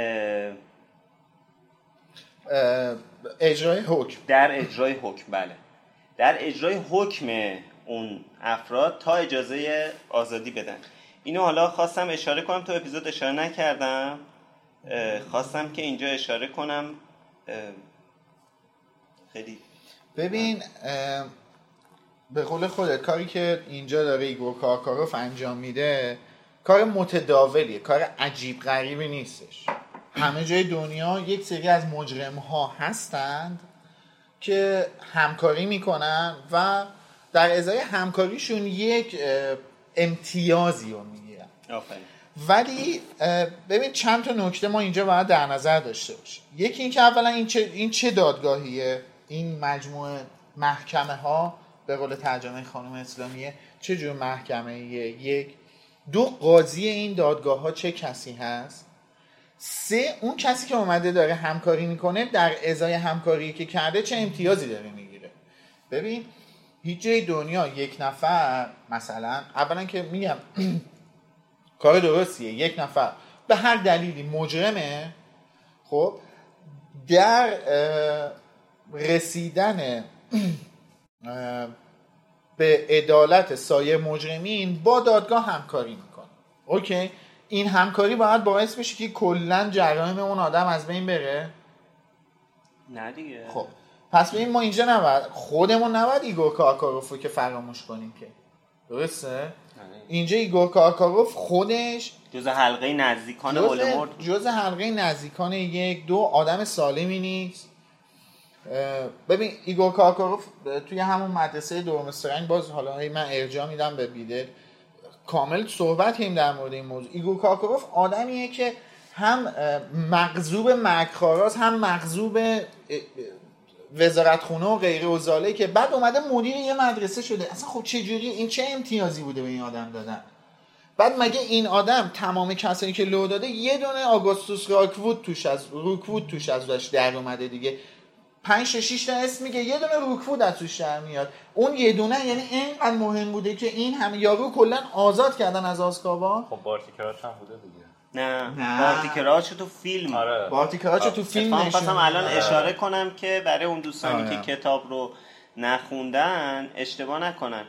Speaker 5: اجرای حکم.
Speaker 6: بله، در اجرای حکم اون افراد تا اجازه آزادی بدن. اینو حالا خواستم اشاره کنم، تو اپیزود اشاره نکردم، خواستم که اینجا اشاره کنم. خیلی
Speaker 5: ببین به قول خودت کاری که اینجا داره ایگور کارکاروف انجام میده کار متداولیه، کار عجیب غریبی نیستش. همه جای دنیا یک سری از مجرم ها هستند که همکاری میکنن و در ازای همکاریشون یک امتیازی رو میگیرن. ولی ببین چند تا نکته ما اینجا باید در نظر داشته باشیم. یکی این که اولا این چه دادگاهیه، این مجموعه محکمه ها به قول ترجمه خانم اسلامیه چه جور محکمه‌ایه، یک. دو، قاضی این دادگاه ها چه کسی هست. سه، اون کسی که اومده داره همکاری میکنه در ازای همکاری که کرده چه امتیازی داره میگیره. ببین هیچ جای دنیا یک نفر مثلا، اولا که میگم کار درستیه، یک نفر به هر دلیلی مجرمه، خب در رسیدن به عدالت سایر مجرمین با دادگاه همکاری میکنه. اوکی، این همکاری باید باعث بشه که کلن جرایم اون آدم از بین بره؟
Speaker 6: نه دیگه.
Speaker 5: خب پس ببین ما اینجا نباید خودمون ایگور کارکاروفو که فراموش کنیم که، درسته؟ اینجا ایگور کارکاروف خودش
Speaker 6: جز حلقه نزدیکان ولدمورت،
Speaker 5: جز حلقه نزدیکان یک دو آدم سالمی نیست. ببین ایگور کارکاروف توی همون مدرسه دورمسترنگ، باز حالا من ارجاع میدم به بیدل، کامل صحبت کنیم در مورد این موضوع. ایگور کارکاروف آدمیه که هم مغضوب مرگخواراست، هم مغضوب وزارتخونه و غیره و زاله، که بعد اومده مدیر یه مدرسه شده. اصلا خب چه جوری، این چه امتیازی بوده به این آدم دادن؟ بعد مگه این آدم تمام کسانی که لو داده یه دونه آگوستوس روکوود توش ازش در اومده دیگه، 5 6 تا اسم میگه، یه دونه روکوود از توش در میاد. اون یه دونه یعنی اینقدر مهم بوده که این همه یارو کلا آزاد کردن از آزکابان.
Speaker 7: خب بارتی کراچ هم بوده دیگه.
Speaker 6: نه بارتی کراچ تو فیلم،
Speaker 7: آره.
Speaker 5: بارتی کراچ تو فیلم نشون.
Speaker 6: خواستم الان اشاره کنم که برای اون دوستانی که کتاب رو نخوندن اشتباه نکنن،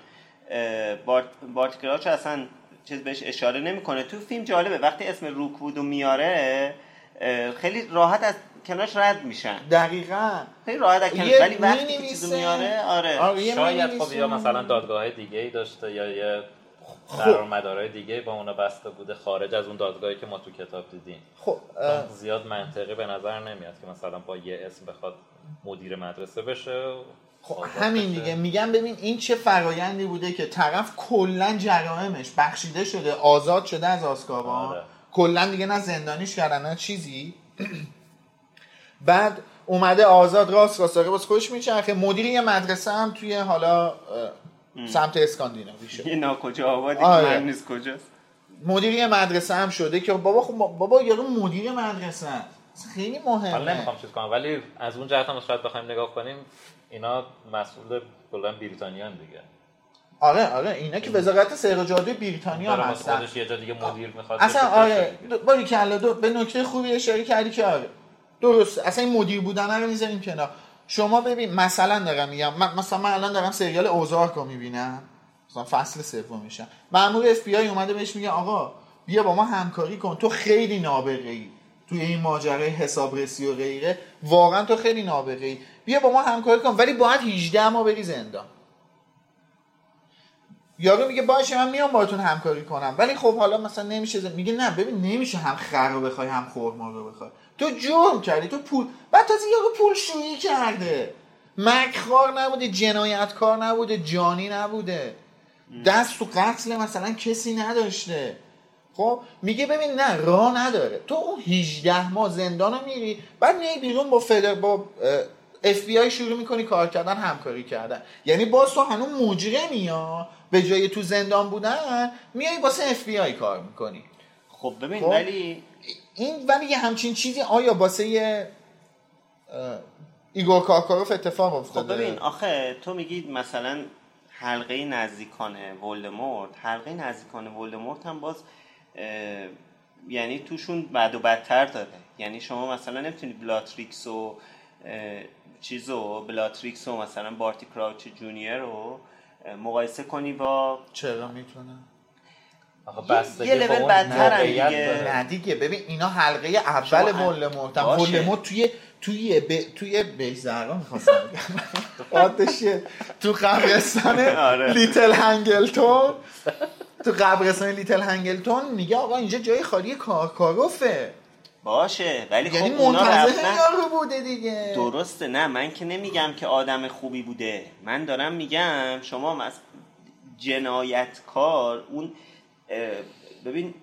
Speaker 6: بارتی کراچ اصلا چیز بهش اشاره نمیکنه. تو فیلم جالبه وقتی اسم روکوودو میاره خیلی راحت از کنارش رد میشن.
Speaker 5: دقیقاً
Speaker 6: خیلی راحت از کنارش، ولی وقتی که چیزو میاره
Speaker 7: شاید خب یا مثلا دادگاه‌های دیگه‌ای داشته یا یه درآمدارهای دیگه با اونا بسته بوده خارج از اون دادگاهی که ما تو کتاب دیدیم.
Speaker 5: خب
Speaker 7: زیاد منطقی به نظر نمیاد که مثلا با یه اسم بخواد مدیر مدرسه بشه.
Speaker 5: خب همین دیگه میگم. ببین این چه فرایندی بوده که طرف کلا جرائمش بخشیده شده، آزاد شده از آزکابان، کلا دیگه نه زندانیش کردن نه چیزی، بعد اومده آزاد راست داره باز خوش میچرخه. مدیر یه مدرسه هم توی حالا سمت اسکاندیناوی شده،
Speaker 6: یه ناکجا آبادی که من نیست کجاست،
Speaker 5: مدیر یه مدرسه هم شده که بابا یارو مدیر مدرسه خیلی مهمه.
Speaker 7: حالا نمیخوام چیز کنم ولی از اون جهت هم شاید بخوایم نگاه کنیم اینا مسئول کلا بریتانیان دیگه.
Speaker 5: آره اینا که وزارت سحر و جادوی بریتانیا هستن.
Speaker 7: خودش یه جا دیگه مدیر میخواد
Speaker 5: اصلا باری کلا به نکته خوبی اشاره کردی که درست، اصلا این مدیر بودن رو میذاریم کنار. شما ببین مثلا دارم میگم، من الان دارم سریال اوزارک رو میبینم، مثلا فصل 3 میشم، مأمور FBI اومده بهش میگه آقا بیا با ما همکاری کن، تو خیلی نابغه‌ای توی این ماجرای حسابرسی و غیره، واقعا تو خیلی نابغه‌ای، بیا با ما همکاری کن ولی باید 18 ماه بری زندان. یارو میگه باشه من میام باهاتون همکاری کنم، ولی خب حالا مثلا نمیشه. میگه نه ببین نمیشه هم خر رو بخوای هم خرما رو بخوای، تو جرم کردی، تو پول، بعد تازه یارو پول شویی کرده، مکرخوار نبوده، جنایتکار نبوده، جانی نبوده، دست تو قتل مثلا کسی نداشته. خب میگه ببین نه راه نداره، تو اون 18 ماه زندان رو میری، بعد میای بیرون با FBI شروع میکنی کار کردن، همکاری کردن. یعنی باز تو هنوز مجرمی ها، به جای تو زندان بودن میای واسه FBI کار میکنی.
Speaker 6: خب ببین
Speaker 5: خب؟ ولی یه همچین چیزی آیا واسه ایگور کارکاروف اتفاق افتاده؟
Speaker 6: خب ببین آخه تو میگی مثلا حلقه نزدیکان ولدمورت هم باز یعنی توشون بد و بدتر داره. یعنی شما مثلا نمیتونی بلاتریکس و مثلا بارتی کراوچ جونیور رو مقایسه کنی با
Speaker 5: چرا میتونه؟
Speaker 6: یه لول بدتر دیگه.
Speaker 5: نه دیگه ببین اینا حلقه اول ولدمورت توی بیزرگا میخواستم بگم تو قبرستان لیتل هنگلتون میگه آقا اینجا جای خالی کارکاروفه.
Speaker 6: باشه ولی خب
Speaker 5: یعنی
Speaker 6: اونا
Speaker 5: رفتن یارو بوده دیگه.
Speaker 6: درسته، نه من که نمیگم که آدم خوبی بوده، من دارم میگم شما جنایتکار اون ببین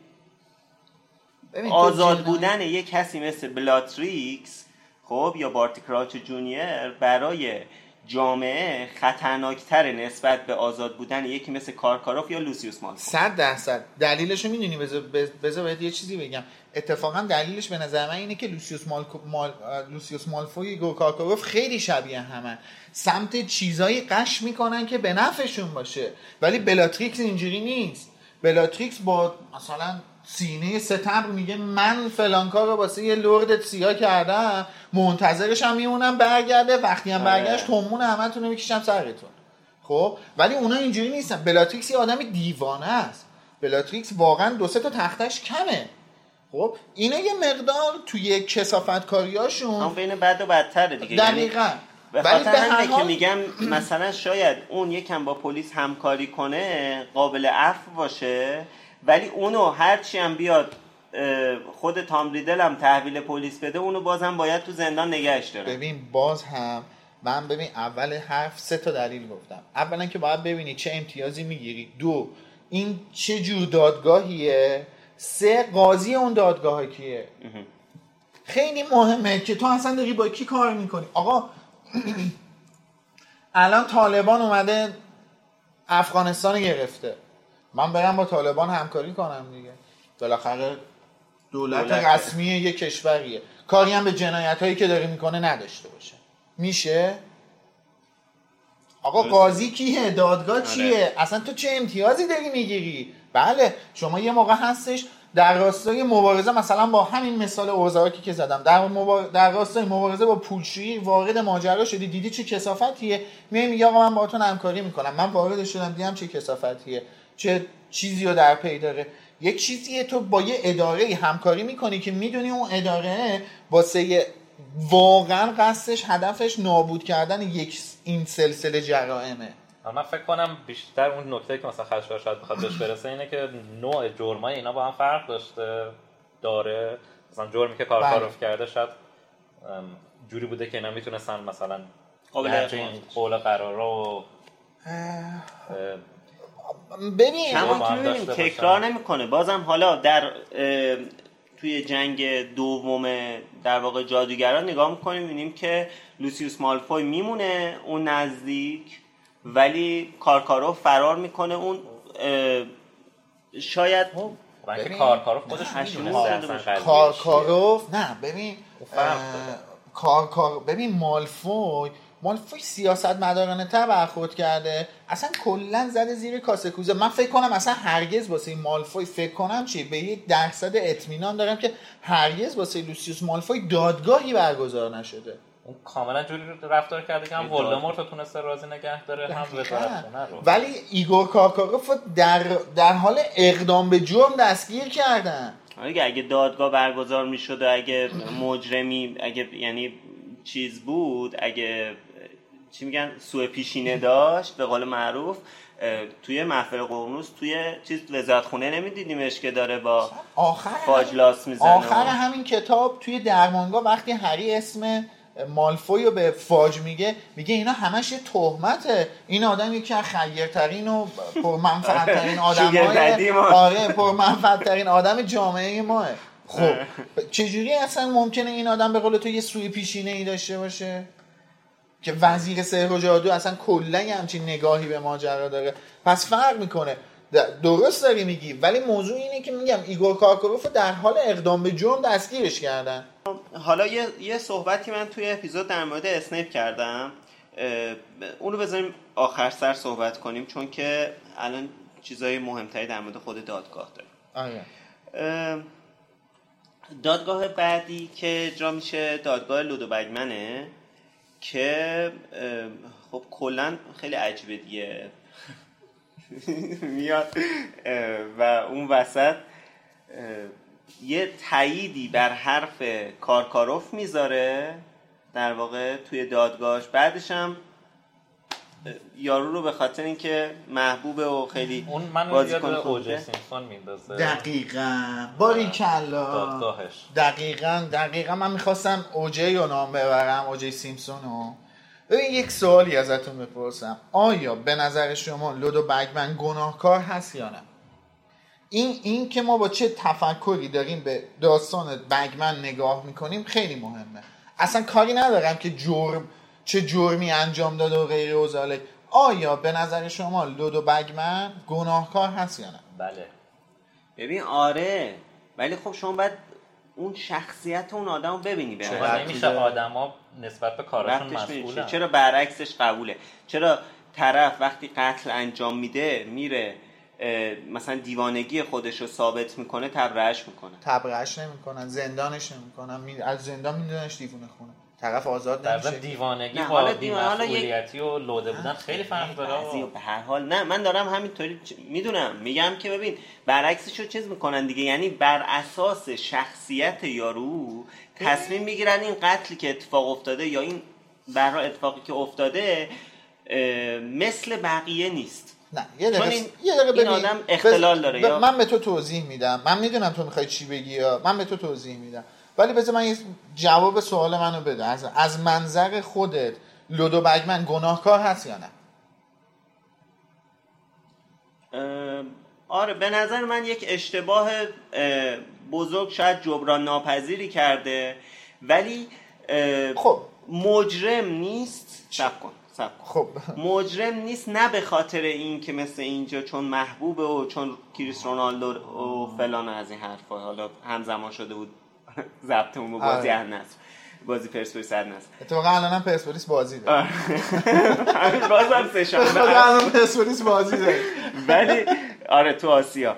Speaker 6: آزاد بودن یک کسی مثل بلاتریکس خب یا بارتی کراوچ جونیور برای جامعه خطرناکتره نسبت به آزاد بودن یکی مثل کارکاروف یا لوسیوس مالفوی.
Speaker 5: 100%. دلیلشو میدونی؟ بذار بهت یه چیزی بگم. اتفاقا دلیلش به نظر من اینه که لوسیوس مالفوی و کارکاروف خیلی شبیه همن، سمت چیزایی قش میکنن که به نفعشون باشه، ولی بلاتریکس اینجوری نیست. بلاتریکس با مثلا سینه ستبر میگه من فلان کار رو واسه یه لرد سیاه کردم، منتظرش هم میمونم برگرده، وقتی هم برگشت تومون همتون رو میکشم سرتون. خب ولی اونا اینجوری نیستن. بلاتریکس یه آدم دیوانه است، بلاتریکس واقعا 2-3 تا تختش کمه. خب اینا یه مقدار توی کثافتکاریاشون
Speaker 6: هم بین بد و بدتره دیگه.
Speaker 5: دقیقاً.
Speaker 6: به خاطر همینه که میگم مثلا شاید اون یکم با پلیس همکاری کنه قابل عفو باشه، ولی اونو هرچی هم بیاد خود تام ریدل هم تحویل پلیس بده اونو بازم باید تو زندان نگهش داره.
Speaker 5: ببین باز هم من اول حرف 3 تا دلیل گفتم. اولا که باید ببینی چه امتیازی میگیری، 2 این چه جور دادگاهیه، 3 قاضی اون دادگاه کیه. خیلی مهمه که تو اصلا داری با کی کار میکنی. آقا الان طالبان اومده افغانستان گرفته، من برم با طالبان همکاری کنم دیگه، بالاخره دولت رسمی یک کشوریه، کاری هم به جنایتایی که داره میکنه نداشته باشه. میشه؟ آقا قاضی کیه؟ دادگاه چیه؟ اصلا تو چه امتیازی داری میگیری؟ بله شما یه موقع هستش در راستای مبارزه، مثلا با همین مثال اوزارکی که زدم، در راستای مبارزه با پولشویی وارد ماجرا شدی، دیدی چه کثافتیه، میگی آقا من باهاتون همکاری میکنم، من وارد شدم دیدم چه کثافتیه، چه چیزی رو در پی داره. یک چیزیه تو با یه اداره همکاری میکنی که میدونی اون اداره واسه واقعا قصدش هدفش نابود کردن این سلسله جرائمه.
Speaker 7: من فکر کنم بیشتر اون نکته که مثلا خشایار شاید بخواد بهش برسه اینه که نوع جرمای اینا با هم فرق داره. مثلا جرمی که کارکاروف کرده شاید جوری بوده که اینا میتونستن مثلا قول قرارا و
Speaker 5: ببین
Speaker 6: تکرار نمیکنه. بازم حالا در توی جنگ دوم در واقع جادوگران نگاه میکنیم میبینیم که لوسیوس مالفوی میمونه اون نزدیک، ولی کارکاروف فرار میکنه. اون شاید
Speaker 7: کارکاروف خودش میدونه
Speaker 5: کارکاروف نه ببین ببین مالفوی سیاستمدارانه تر برخورد کرده، اصلا کلا زده زیر کاسه کوزه. من فکر کنم اصلا هرگز واسه مالفوی فکر کنم به 1% اطمینان دارم که هرگز واسه لوسیوس مالفوی دادگاهی برگزار نشده.
Speaker 7: اون کاملا جوری رفتار کرده که هم ولدمورت رو تونسته راضی نگه داره هم وزارتخونه رو.
Speaker 5: ولی ایگور کارکاروف در حال اقدام به جرم دستگیر کردن.
Speaker 6: اگه دادگاه برگزار میشد و اگه مجرمی یعنی چیز بود، اگه چی میگن سوء پیشینه داشت به قول معروف، توی محفل قرنوس توی چیز وزارتخونه نمیدیدیمش که داره با فاج لاس میزنه.
Speaker 5: آخر همین کتاب توی درمانگاه وقتی هری اسم مالفوی رو به فاج میگه اینا همش تهمته، این آدم یکی از خیرترین و پرمنفعترین آدمای پرمنفعترین آدم جامعه ماه. خب چجوری اصلا ممکنه این آدم به قول تو یه سوی پیشینه ای داشته باشه که وزیر سحر و جادو اصلا کلا همچین نگاهی به ماجرا داره؟ پس فرق میکنه. درست داری میگی، ولی موضوع اینه که میگم ایگور کارکاروف در حال اقدام به جرم دستگیرش کردن.
Speaker 6: حالا یه صحبتی من توی اپیزود در مورد اسنیپ کردم، اونو بذاریم آخر سر صحبت کنیم چون که الان چیزای مهمتری در مورد خود دادگاه داریم. دادگاه بعدی که اجرا میشه دادگاه لودو بگمنه که خب کلن خیلی عجیبه دیگه. میاد و اون وسط یه تاییدی بر حرف کارکاروف میذاره در واقع توی دادگاهش، بعدش هم یارو رو به خاطر اینکه محبوبه و خیلی
Speaker 7: اون منو یاد اوجی سیمپسون میندازه.
Speaker 5: دقیقاً باریکلا
Speaker 7: دادگاهش.
Speaker 5: دقیقاً من میخواستم اوجی رو نام ببرم، اوجی سیمپسون رو. ببین یک سوالی ازتون بپرسم، آیا به نظر شما لودو بگمن گناهکار هست یا نه؟ این که ما با چه تفکری داریم به داستان بگمن نگاه میکنیم خیلی مهمه. اصلا کاری ندارم که چه جرمی انجام داده و غیره و ذالک. آیا به نظر شما لودو بگمن گناهکار هست یا نه؟
Speaker 6: بله. ببین آره، ولی خب شما باید اون شخصیت اون آدمو ببینی.
Speaker 7: چرا نمیشه آدما نسبت به کارشون مسئولن؟
Speaker 6: چرا برعکسش قبوله؟ چرا طرف وقتی قتل انجام میده میره مثلا دیوانگی خودش رو ثابت میکنه تبرئه‌اش میکنه؟
Speaker 5: تبرئه‌اش نمیکنن، زندانش نمیکنن، از زندان میدوننش دیوونه خونه، طرف آزاد نمیشه.
Speaker 7: در دیوانگی با بی‌مسئولیتی و لوده بودن خیلی فرق داره.
Speaker 6: به هر حال نه، من دارم همینطوری میدونم، میگم که ببین برعکسش رو چیز میکنن دیگه، یعنی بر اساس شخصیت یارو تصمیم میگیرن این قتلی که اتفاق افتاده یا این برای اتفاقی که افتاده مثل بقیه نیست.
Speaker 5: نه یه دقیقه
Speaker 6: این آدم اختلال داره. یا
Speaker 5: من به تو توضیح میدم، من میدونم تو میخوای چی بگی، یا من به تو توضیح میدم، ولی بذار من جواب سوال منو بده. از منظر خودت لودو بگمن گناهکار هست یا نه؟
Speaker 6: آره به نظر من یک اشتباه بزرگ شاید جبران ناپذیری کرده، ولی
Speaker 5: خب
Speaker 6: مجرم نیست. صبر کن.
Speaker 5: خب
Speaker 6: مجرم نیست، نه به خاطر این که مثل اینجا چون محبوبه و چون کریس رونالدو و فلان از این حرفا، حالا همزمان شده بود ضبطمون با بازی اهنس، بازی پرسپولیس اهنس.
Speaker 5: اتفاقا الانم پرسپولیس بازی داره.
Speaker 6: بازم سه شنبه
Speaker 5: الان پرسپولیس بازی داره.
Speaker 6: ولی آره تو آسیا.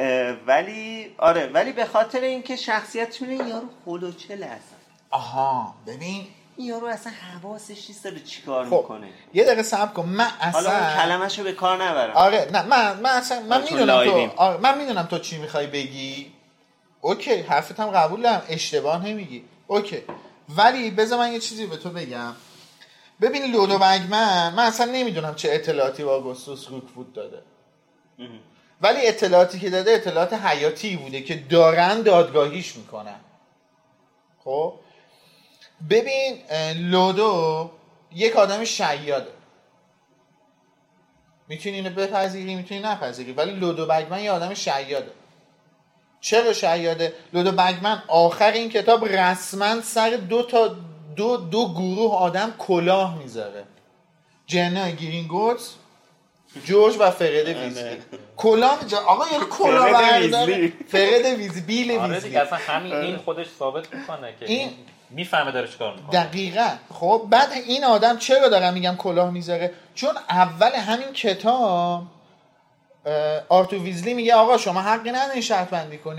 Speaker 6: ولی به خاطر اینکه شخصیتش میره یارو خلوچله اصلا.
Speaker 5: آها ببین
Speaker 6: یارو اصلا حواسش نیست داره چیکار میکنه.
Speaker 5: یه دقیقه صبر کن، من اصلا
Speaker 6: حالا کلمه‌شو به کار نبرم.
Speaker 5: آره نه من اصلا من میدونم تو چی میخوای بگی. اوکی حرفت هم قبول دارم، اشتباه نمیگی، اوکی. ولی بذار من یه چیزی به تو بگم. ببین لودو بگمن، من اصلا نمیدونم چه اطلاعاتی با آگوستوس روکوود داده، ولی اطلاعاتی که داده اطلاعات حیاتی بوده که دارن دادگاهیش میکنن. خب ببین لودو یک آدم شیاده، میتونی اینو بپذیری میتونی نپذیری، ولی لودو بگمن یه آدم شیاده. چرا شیاده؟ لودو بگمن آخر این کتاب رسما سر دو گروه آدم کلاه میذاره، جنا گرینگوتس، جورج و فرد ویزلی. کلاه آقا یه کلاه برداره، فرد ویزلی، بیل ویزلی.
Speaker 7: آره دیگه اصلا همین این خودش ثابت میکنه که این میفهمه داره چیکار میکنه.
Speaker 5: دقیقاً. خب بعد این آدم چرا دارم میگم کلاه میذاره؟ چون اول همین کتاب آرتور ویزلی میگه آقا شما حقی ندارین شرط بندی کنین،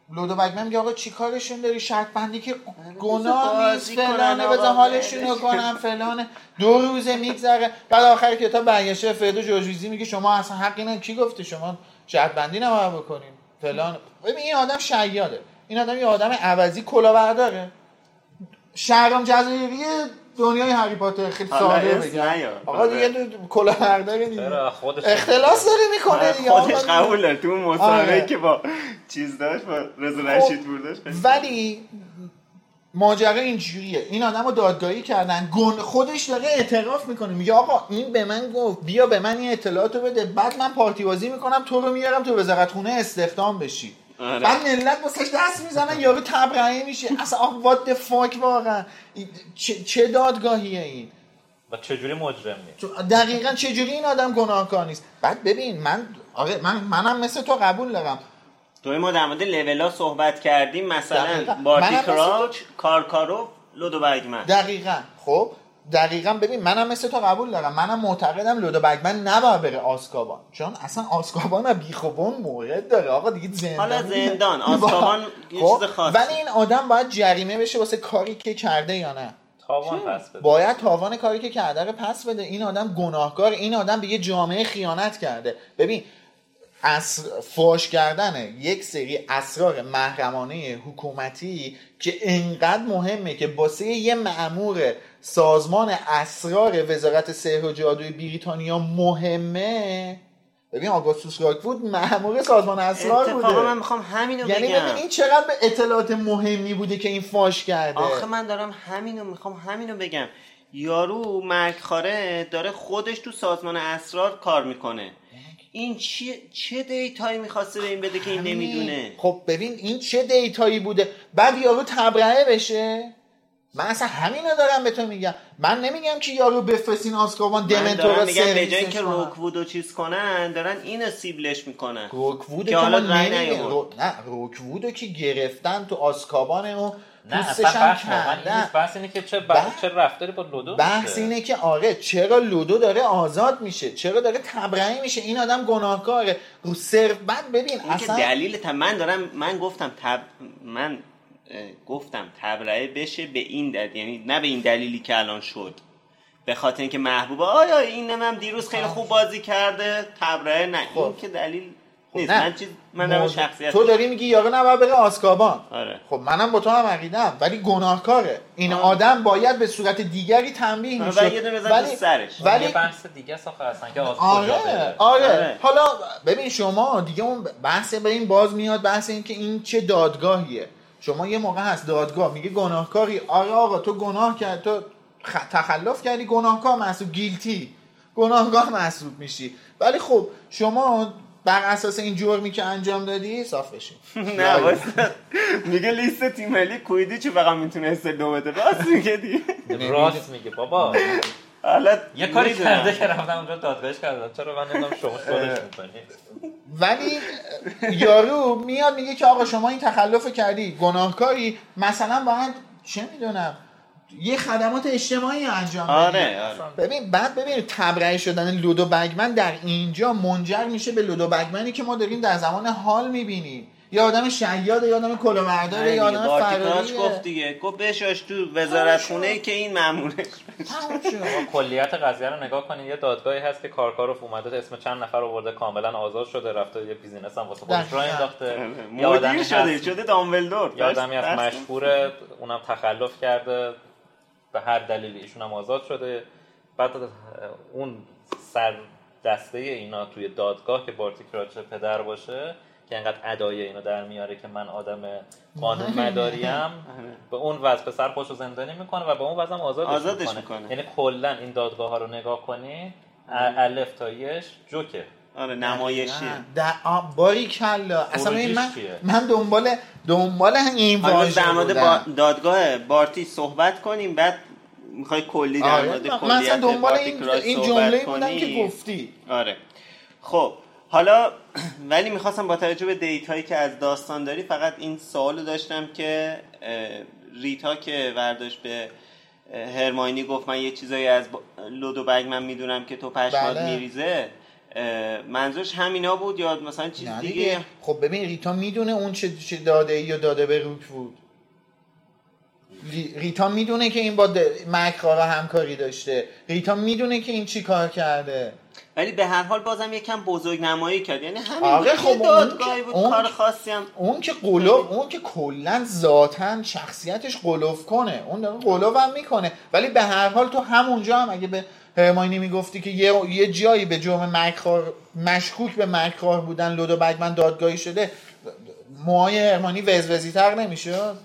Speaker 5: لودو بگمن میگه آقا چی کارشون داری، شرط بندی که گناه نیست فلانه، بذار حالشونو کنم فلانه. 2 روزه میگذره، بعد آخر کتاب برگشته فردو جورجیزی میگه شما اصلا حقی ندارید، کی گفته شما شرط بندی نباید بکنین فلان. ببین این آدم شیاده، این آدم یه آدم عوضی کلاهبرداره. شهرام جزایری دنیای هری پاتر خیلی ساده بگم آقا دیگه کلاهبرداره دیگه، اختلاس داره میکنه دیگه،
Speaker 6: خودش قبول داره تو اون مسابقه که با چیز داشت با رضا رشید پور داشت.
Speaker 5: ولی ماجرا اینجوریه، این آدمو دادگاهی کردن، خودش داره اعتراف میکنه، میگه آقا این به من گفت بیا به من این اطلاعاتو بده، بعد من پارتی بازی میکنم تو رو میارم تو وزارت خونه استخدام بشی. بعد ملت واسش دست میزنن، یارو تبرئه میشه. اصلا what the fuck واقعا چه دادگاهیه این
Speaker 7: و چجوری مجرم نیست؟
Speaker 5: دقیقاً چجوری این آدم گناهکار نیست؟ بعد ببین منم مثل تو قبول دارم،
Speaker 6: ما در مورد لولا صحبت کردیم، مثلا بارتی کراچ، کارکارو، لودو بگمن.
Speaker 5: دقیقاً. خب دقیقاً ببین منم مثل تو قبول دارم، منم معتقدم لودو بگمن نباید بره آزکابان، چون اصلا آزکابان بیخوبون مورد داره آقا دیگه، زندان
Speaker 6: حالا زندان آزکابان یه چیز خاصه،
Speaker 5: ولی این آدم باید جریمه بشه واسه کاری که کرده یا نه؟
Speaker 7: تاوان پس بده.
Speaker 5: باید تاوان کاری که کرده رو پس بده. این آدم گناهکار، این آدم به یه جامعه خیانت کرده. ببین فاش کردن یک سری اسرار محرمانه حکومتی که انقدر مهمه که واسه یه مأمور سازمان اسرار وزارت سحر و جادوی بریتانیا مهمه. ببین آگوستوس راکوود مأمور سازمان اسرار بوده.
Speaker 6: اتفاقا من میخوام همینو بگم،
Speaker 5: یعنی ببین این چقدر به اطلاعات مهمی بوده که این فاش کرده.
Speaker 6: آخه من دارم میخوام همینو بگم، یارو مرگخواره داره خودش تو سازمان اسرار کار میکنه، این چه دیتایی میخواسته به این بده که این نمیدونه؟
Speaker 5: خب ببین این چه دیتایی بوده، بعد یارو تبرئه بشه. من اصلا همینو دارم به تو میگم، من نمیگم که یارو بفرستین آزکابان دمنتورا
Speaker 6: میگم به جای اینکه روکوودو چیز کنن دارن اینو سیبلش میکنن.
Speaker 5: روکوودو که حالا نه روکوودو که گرفتن تو آزکابان و
Speaker 7: نه اصلا بحث اینه که چه رفتاری با لودو
Speaker 5: بحث اینه که آره چرا لودو داره آزاد میشه، چرا داره تبرئه میشه، این آدم گناهکاره رو صرف. بعد ببین اصلا
Speaker 6: دلیل من گفتم تبرئه بشه به این دلیل، یعنی نه به این دلیلی که الان شد، به خاطر اینکه محبوب آیا اینم دیروز خیلی خوب بازی کرده تبرئه، نه این که دلیل نیست. من شخصیت
Speaker 5: تو داری میگی یارو نباید بره آزکابان.
Speaker 6: آره.
Speaker 5: خب منم با تو هم عقیده‌ام، ولی گناهکاره. این آدم باید به صورت دیگری تنبیه میشه.
Speaker 6: ولی
Speaker 7: یه بحث دیگه اصلا که آزکابان
Speaker 5: آره. حالا ببین شما دیگه اون بحث به این باز میاد، بحث این که این چه دادگاهیه. شما یه موقع هست دادگاه میگه گناهکاری، آره آقا تو گناه کردی، تو تخلف کردی، گناهکار محسوب، گیلتی گناهکار محسوب میشی. ولی خب شما بر اساس این جرمی که انجام دادی صاف بشی.
Speaker 6: نه واسه میگه لیست تیم ملی کویدیچ فقط میتونه استدلال بده، راست میگه دیگه،
Speaker 7: راست میگه بابا.
Speaker 6: حالا
Speaker 7: یه کاری کرده که رفتم اونجا دادگاهش کردم، چرا من نمیدونم شما خودش میکنید.
Speaker 5: ولی یارو میاد میگه که آقا شما این تخلف کردی، گناهکاری، مثلا باید چه میدونم یه خدمات اجتماعی انجام بدی.
Speaker 6: آره.
Speaker 5: ببین تبرئه شدن لودو بگمن در اینجا منجر میشه به لودو بگمنی که ما داریم در زمان حال میبینیم، یا آدم شیاده، یا آدم کلاهبرداره، یا آدم فراریه.
Speaker 6: گفت دیگه گفت بشاش تو وزارت خونه که این مامورش
Speaker 7: کلیت قضیه رو نگاه کنید. یه دادگاهی هست که کارکارو اومده اسم چند نفر آورده، کاملا آزاد شده، رفته یه بیزینس هم واسه خودش راه انداخته،
Speaker 6: مدیر شده دامبلدور،
Speaker 7: یه آدمی از مشهور اونم تخلف کرده، به هر دلیلی ایشون هم آزاد شده. بعد اون سر دسته اینا توی دادگاه که بارتی کراچ پدر باشه که انقدر ادای اینو در میاره که من آدم قانون مداریم، به اون وضع پسر خودشو زندانی میکنه و به اون وضع هم آزادش میکنه. یعنی کلا این دادگاه ها رو نگاه کنی الف تا یش جوکه.
Speaker 6: آره نمایشیه.
Speaker 5: باریکلا. اصلا من دنبال این واژه
Speaker 6: در مورد دادگاه بارتی صحبت کنیم، بعد میخوای کلی در مورد کلیت
Speaker 5: دنبال این جمله بودم که گفتی.
Speaker 6: آره خب حالا ولی میخواستم با توجه به دیتایی که از داستان داری فقط این سوالو داشتم که ریتا که ورداشت به هرماینی گفت من یه چیزایی از لودو بگمن میدونم که تو پشمات میریزه، منظورش همینا بود یا مثلا چیز دیگه؟
Speaker 5: خب ببین ریتا میدونه اون چه داده ای یا داده به روک بود. ریتا میدونه که این با مکرارا همکاری داشته. ریتا میدونه که این چی کار کرده.
Speaker 6: ولی به هر حال بازم یکم بزرگ نمایی کرد. یعنی همین بود که دادگاهی بود، کار خاصی هم
Speaker 5: اون که قلوب، اون که کلا ذاتن شخصیتش قلوف کنه، اون داره قلوف هم میکنه. ولی به هر حال تو همونجا هم اگه به هرماینی میگفتی که یه جایی به جرم مکرار مشکوک به مکرار بودن لودو بگمن دادگاهی شده، موهای هرمانی وزوزی تر نمیشد؟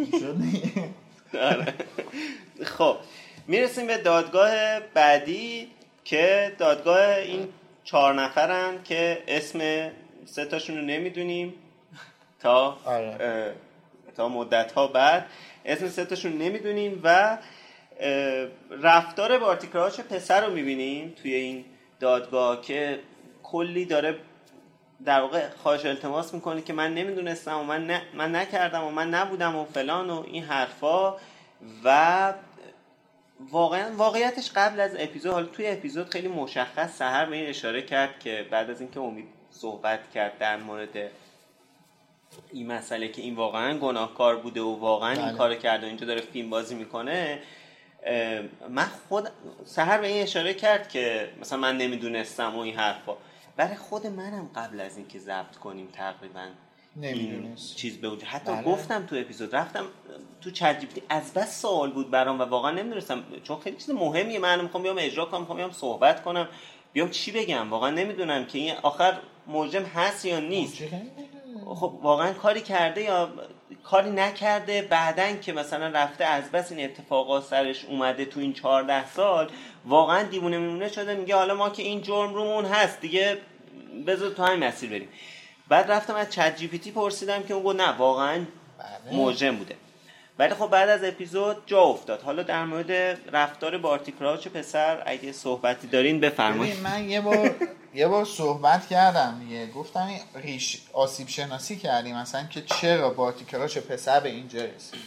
Speaker 6: خب میرسیم به دادگاه بعدی که دادگاه این 4 نفرن که اسم 3 تاشون رو نمیدونیم تا مدت ها بعد اسم 3 تاشون نمیدونیم و رفتار بارتی کراوچ پسر رو میبینیم توی این دادگاه که کلی داره در واقع خواهش التماس میکنه که من نمیدونستم و من نکردم و من نبودم و فلان و این حرفا. و واقعیتش قبل از اپیزود، حالا توی اپیزود خیلی مشخص سحر به این اشاره کرد که بعد از اینکه امید صحبت کرد در مورد این مسئله که این واقعا گناهکار بوده و واقعا این کارو کرده و اینجا داره فیلم بازی میکنه، من خود سحر به این اشاره کرد که مثلا من نمیدونستم و این حرفا. برای خود منم قبل از اینکه ضبط کنیم تقریبا
Speaker 5: نمیدونست
Speaker 6: چیز به وجود، حتی گفتم تو اپیزود رفتم تو چت جی پی تی، از بس سوال بود برام و واقعا نمیدونستم، چون خیلی چیز مهمیه، من میخوام بیام اجرا کنم، میخوام بیام صحبت کنم، بیام چی بگم، واقعا نمیدونم که این آخر ملزم هست یا نیست. خب واقعا کاری کرده یا کاری نکرده، بعدن که مثلا رفته از بس این اتفاقات سرش اومده تو این 14 سال واقعا دیوونه میمونه شده، میگه حالا ما که این جرم رومون هست دیگه بذار تو همین مسیر بریم. بعد رفتم از چت جی پی تی پرسیدم که اون گفت نه واقعا ملزم بوده. ولی خب بعد از اپیزود جا افتاد. حالا در مورد رفتار بارتی کراوچ پسر اگه صحبتی دارین بفرمایید.
Speaker 5: من یه بار صحبت کردم دیگه، گفتم ریش آسیب شناسی کردیم مثلا که چرا بارتی کراوچ پسر به اینجا رسید.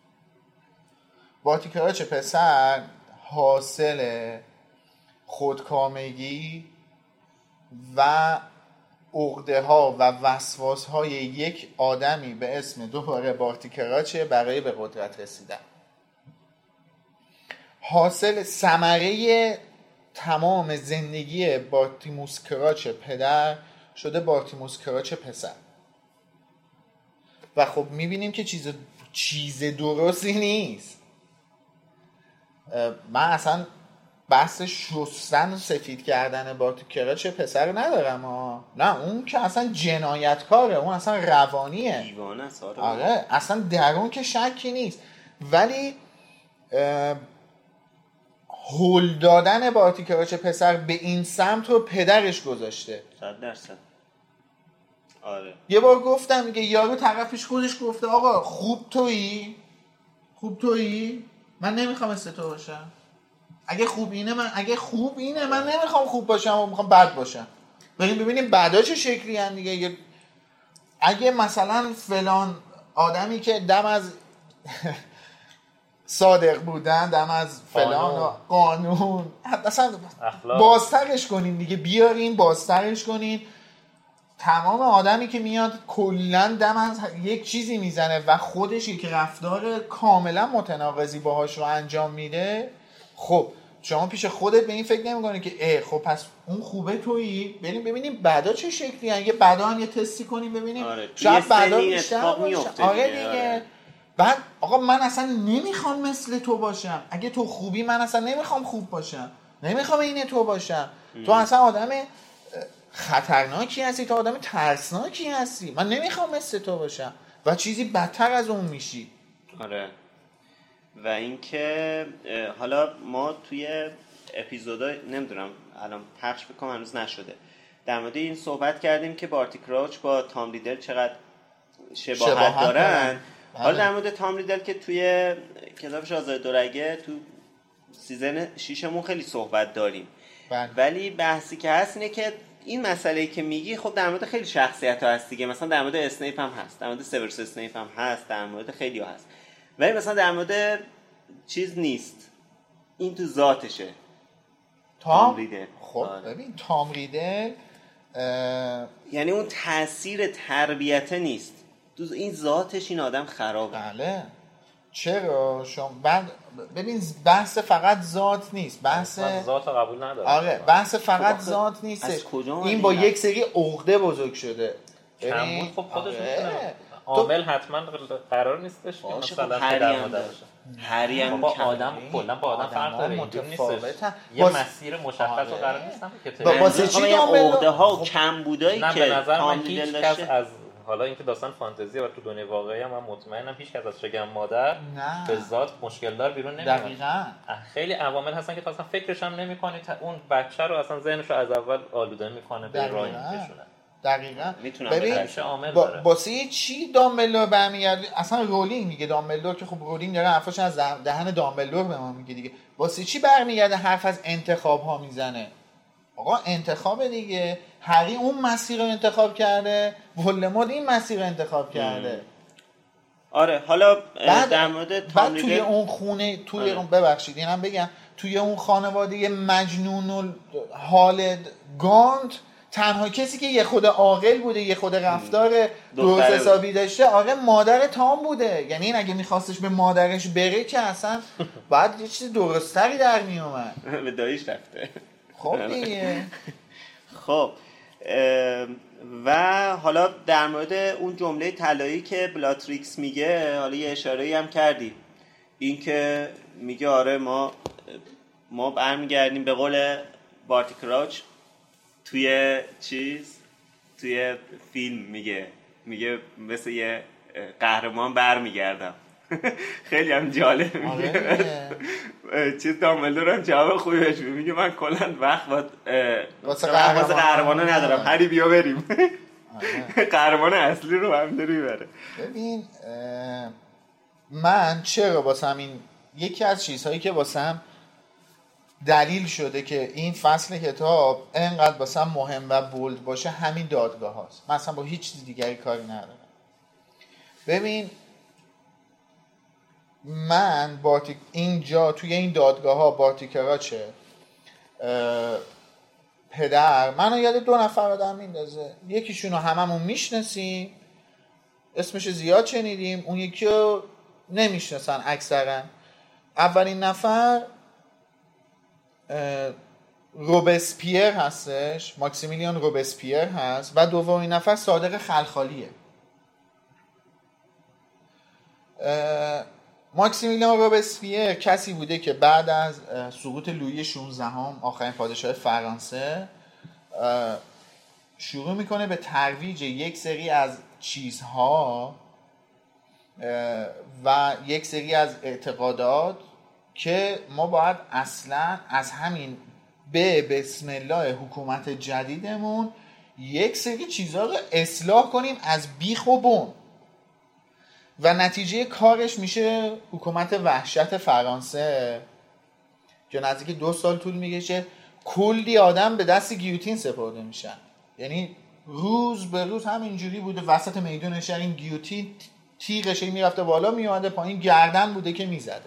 Speaker 5: بارتی کراوچ پسر حاصل خودکامگی و عقده ها و وسواس های یک آدمی به اسم دوباره بارتی کراوچ برای به قدرت رسیدن. حاصل ثمره تمام زندگی بارتیموس کراوچ پدر شده بارتیموس کراوچ پسر. و خب میبینیم که چیز درستی نیست. من اصلا بحث شستن و سفید کردن بارتی کراوچ پسر ندارم نه، اون که اصلا جنایتکاره، اون اصلا روانیه،
Speaker 6: دیوانه است.
Speaker 5: آره اصلا درون که شکی نیست. ولی هول دادن بارتی کراوچ پسر به این سمت رو پدرش گذاشته
Speaker 6: 100%. آره
Speaker 5: یه بار گفتم میگه یارو طرفش خودش گفته آقا خوب تویی من نمیخوام مثل تو باشم، اگه خوب اینه من نمیخوام خوب باشم و میخوام بد باشم. بریم ببینیم بعدا چه شکلی هن دیگه. اگه مثلا فلان آدمی که دم از صادق بودن، دم از فلان قانون مثلا بازترش کنین دیگه، بیارین بازترش کنین. تمام آدمی که میاد کلن دم از یک چیزی میزنه و خودش یک رفتار کاملا متناقضی باهاش رو انجام میده، خب شما پیش خودت به این فکر نمی‌کنی که خب پس اون خوبه تویی؟ بریم ببینیم بعدا چه شکلی ان، یه بعدا هم یه تستی کنیم ببینیم.
Speaker 6: آره شاید بعدا بیشتر میفته.
Speaker 5: آره دیگه. بعد آقا من اصلا نمیخوام مثل تو باشم، اگه تو خوبی من اصلا نمیخوام خوب باشم، نمیخوام اینه تو باشم. تو اصلا آدم خطرناکی هستی، تو آدم ترسناکی هستی، من نمیخوام مثل تو باشم و چیزی بدتر از اون میشی.
Speaker 6: آره. و اینکه حالا ما توی اپیزودا نمیدونم الان پخش بکنم هنوز نشده، در مورد این صحبت کردیم که بارتی کراوچ با تام ریدل چقدر شباهت دارن. حالا در مورد تام ریدل که توی کتاب شاهزاده دورگه تو سیزن 6 مون خیلی صحبت داریم. ولی بحثی که هست اینه که این مسئله‌ای که میگی خب در مورد خیلی شخصیت‌ها هست دیگه، مثلا در مورد اسنیپ هم هست، در مورد سیورس اسنیپ هم هست، در مورد خیلی‌ها هست، ولی مثلا در مورد چیز نیست. این تو ذاتشه. تام ریدل.
Speaker 5: خب ببین تام ریدل
Speaker 6: یعنی اون تاثیر تربیته نیست، این ذاتش این آدم خرابه.
Speaker 5: بله. چرا شما ببین بحث فقط ذات نیست، بحث
Speaker 7: ذات قبول نداره.
Speaker 5: آره بحث فقط ذات نیست، این با یک سری عقده بزرگ شده.
Speaker 7: کم بود. خب خودش میتونه عامل حتما قرار نیستش که مثلا پدر مادر باشه.
Speaker 6: هری هم
Speaker 7: با آدم کلا با آدم فرق داره، اینجوری نیستش یه مسیر مشخص رو قرار نیستن که
Speaker 5: واسه چی
Speaker 6: عقده ها و کم بودایی که
Speaker 7: به نظر من هیچ کس از حالا اینکه داستان فانتزیه و تو دنیای واقعی هم من مطمئنم هیچ کس از شگم مادر به ذات مشکل دار بیرون نمیاد.
Speaker 5: دقیقاً
Speaker 7: خیلی عوامل هستن که تو اصلا فکرش هم نمی‌کنی، اون بچه رو اصلا ذهنش رو از اول آلوده میکنه به راه میکشونه.
Speaker 5: دقیقاً.
Speaker 7: ببین
Speaker 5: واسه چی دامبلدور برمیگرده؟ اصلا رولینگ میگه دامبلدور که خب رولینگ داره حرفش از دهن دامبلدور به ما میگه دیگه. واسه چی برمیگرده حرف از انتخاب ها میزنه؟ آقا انتخاب دیگه، هری اون مسیر رو انتخاب کرده، ولدمورت این مسیر رو انتخاب کرده.
Speaker 6: آره حالا در مورد
Speaker 5: بعد توی اون خونه توی اون ببخشید اینم بگم توی اون خانواده مجنون و حال گاند تنها کسی که یه خود عاقل بوده، یه خود رفتار درست حسابی داشته، آره مادر تام بوده. یعنی این اگه میخواستش به مادرش بره که اصلا باید یه چیز درستری در میومد.
Speaker 6: به داییش رفته.
Speaker 5: خب دیگه.
Speaker 6: خب و حالا در مورد اون جمله طلایی که بلاتریکس میگه، حالا یه اشاره‌ای هم کردی، این که میگه آره ما برمیگردیم به قول بارتی کراچ توی توی فیلم میگه مثل یه قهرمان برمیگردم. خیلی هم جالب میگه. چیز دامبلدور هم جواب خوبی بهش میگه من کلا وقت واسه قهرمانا ندارم، هری بیا بریم. قهرمان اصلی رو هم داری بره.
Speaker 5: ببین من چرا واسم این یکی از چیزهایی که واسم دلیل شده که این فصل کتاب اینقدر واسم مهم و بولد باشه همین دادگاه هاست. من اصلا با هیچ چیز دیگری کاری ندارم. ببین من اینجا توی این دادگاه ها بارتی کراچه پدر منو یاد دو نفر آدم میندازه. یکیشونو هممون میشناسیم، اسمش زیاد شنیدیم، اون یکی رو نمیشناسن اکثرا. اولین نفر روبسپیر هستش، ماکسیمیلیان روبسپیر هست، و دومین نفر صادق خلخالیه. ماکسیمیلیان روبسپیر کسی بوده که بعد از سقوط لویی 16 آخرین پادشاه فرانسه شروع میکنه به ترویج یک سری از چیزها و یک سری از اعتقادات که ما باید اصلا از همین به بسم الله حکومت جدیدمون یک سری چیزها رو اصلاح کنیم از بیخ و بن، و نتیجه کارش میشه حکومت وحشت فرانسه که نزدیک 2 سال طول میکشه. کلی آدم به دست گیوتین سپرده میشن. یعنی روز به روز همینجوری بوده، وسط میدون شهر این گیوتین تیغش میرفته بالا میومده پایین، گردن بوده که میزده.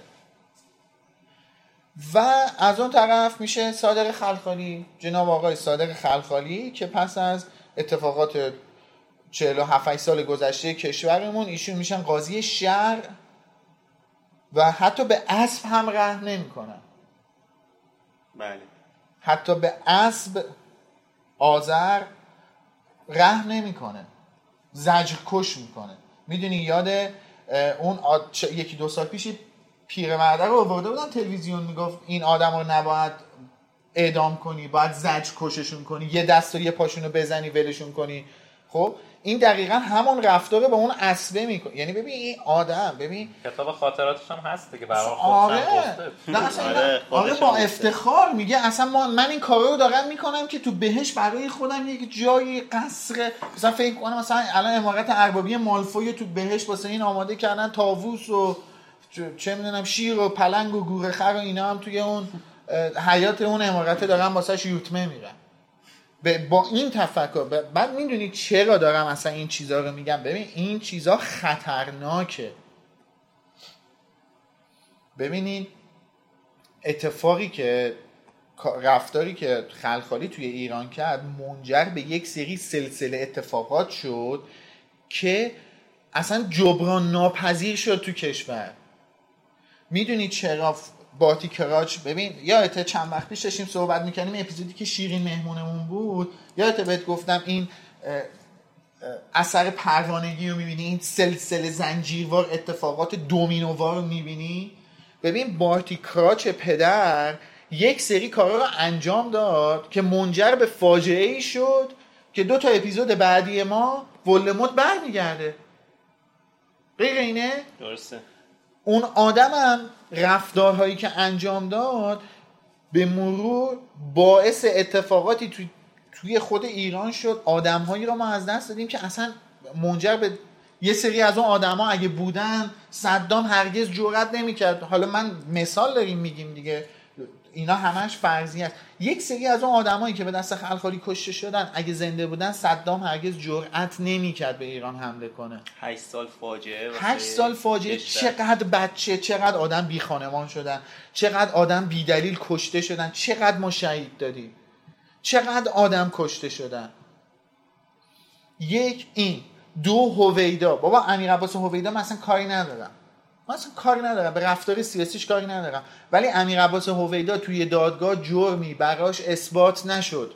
Speaker 5: و از اون طرف میشه صادق خلخالی، جناب آقای صادق خلخالی که پس از اتفاقات 47 سال گذشته کشورمون ایشون میشن قاضی شهر و حتی به اسب هم رحم نمیکنن.
Speaker 6: بله.
Speaker 5: حتی به اسب آذر رحم نمیکنه، زجر کش میکنه. میدونی یاد اون 1-2 سال پیش پیرمرده رو آورده بودن تلویزیون، میگفت این آدم رو نباید اعدام کنی، باید زجر کششون کنی، یه دست و یه پاشونو بزنی ولشون کنی. خب این دقیقا همون رفتار رو با اون اسبه میکنه. یعنی ببین این آدم، ببین
Speaker 7: کتاب خاطراتش هم هست دیگه برای
Speaker 5: آره با افتخار میگه اصلا من این کارو رو دارم میکنم که تو بهش برای خودم یک جای قصر مثلا فکر کنم مثلا الان امارت اربابی مالفوی تو بهش واسه این آماده کردن، طاووس و چه میدونم شیر و پلنگ و گورخر و اینا هم توی اون حیات اون امارت دارن واسهش یوتمه میرن. با این تفکر بعد میدونی چرا دارم اصلا این چیزا رو میگم؟ ببین این چیزا خطرناکه. ببینید اتفاقی که رفتاری که خلخالی توی ایران کرد منجر به یک سری سلسله اتفاقات شد که اصلا جبران ناپذیر شد تو کشور. میدونید چرا باتی کراچ؟ ببین یادته چند وقت پیش داشتیم صحبت میکنیم اپیزودی که شیرین مهمونمون بود، یادته بهت گفتم این اثر پروانگی رو میبینی، این سلسله زنجیروار اتفاقات دومینووار رو میبینی. ببین باتی کراچ پدر یک سری کارا رو انجام داد که منجر به فاجعه ای شد که 2 اپیزود بعدی ما ولدمورت برمیگرده. غیر اینه؟
Speaker 6: درسته.
Speaker 5: اون آدمم رفتارهایی که انجام داد به مرور باعث اتفاقاتی توی خود ایران شد. آدمهایی رو ما از دست دادیم که اصلا منجر به یه سری از اون آدما اگه بودن صدام هرگز جرئت نمی‌کرد. حالا من مثال داریم میگیم دیگه، اینا همش فرضی است. یک سری از اون آدمایی که به دست خلخالی کشته شدن اگه زنده بودن صدام هرگز جرئت نمی‌کرد به ایران حمله کنه.
Speaker 6: 8 سال فاجعه.
Speaker 5: 8 سال فاجعه. چقدر بچه، چقدر آدم بی خانمان شدن، چقدر آدم بی دلیل کشته شدن، چقدر ما شهید دادیم، چقدر آدم کشته شدن. یک این، 2 هویدا. بابا امیر عباس هویدا من اصلا کاری ندارم، به رفتار سیاسیش کاری ندارم، ولی امیر عباس هویدا توی دادگاه جرمی براش اثبات نشد.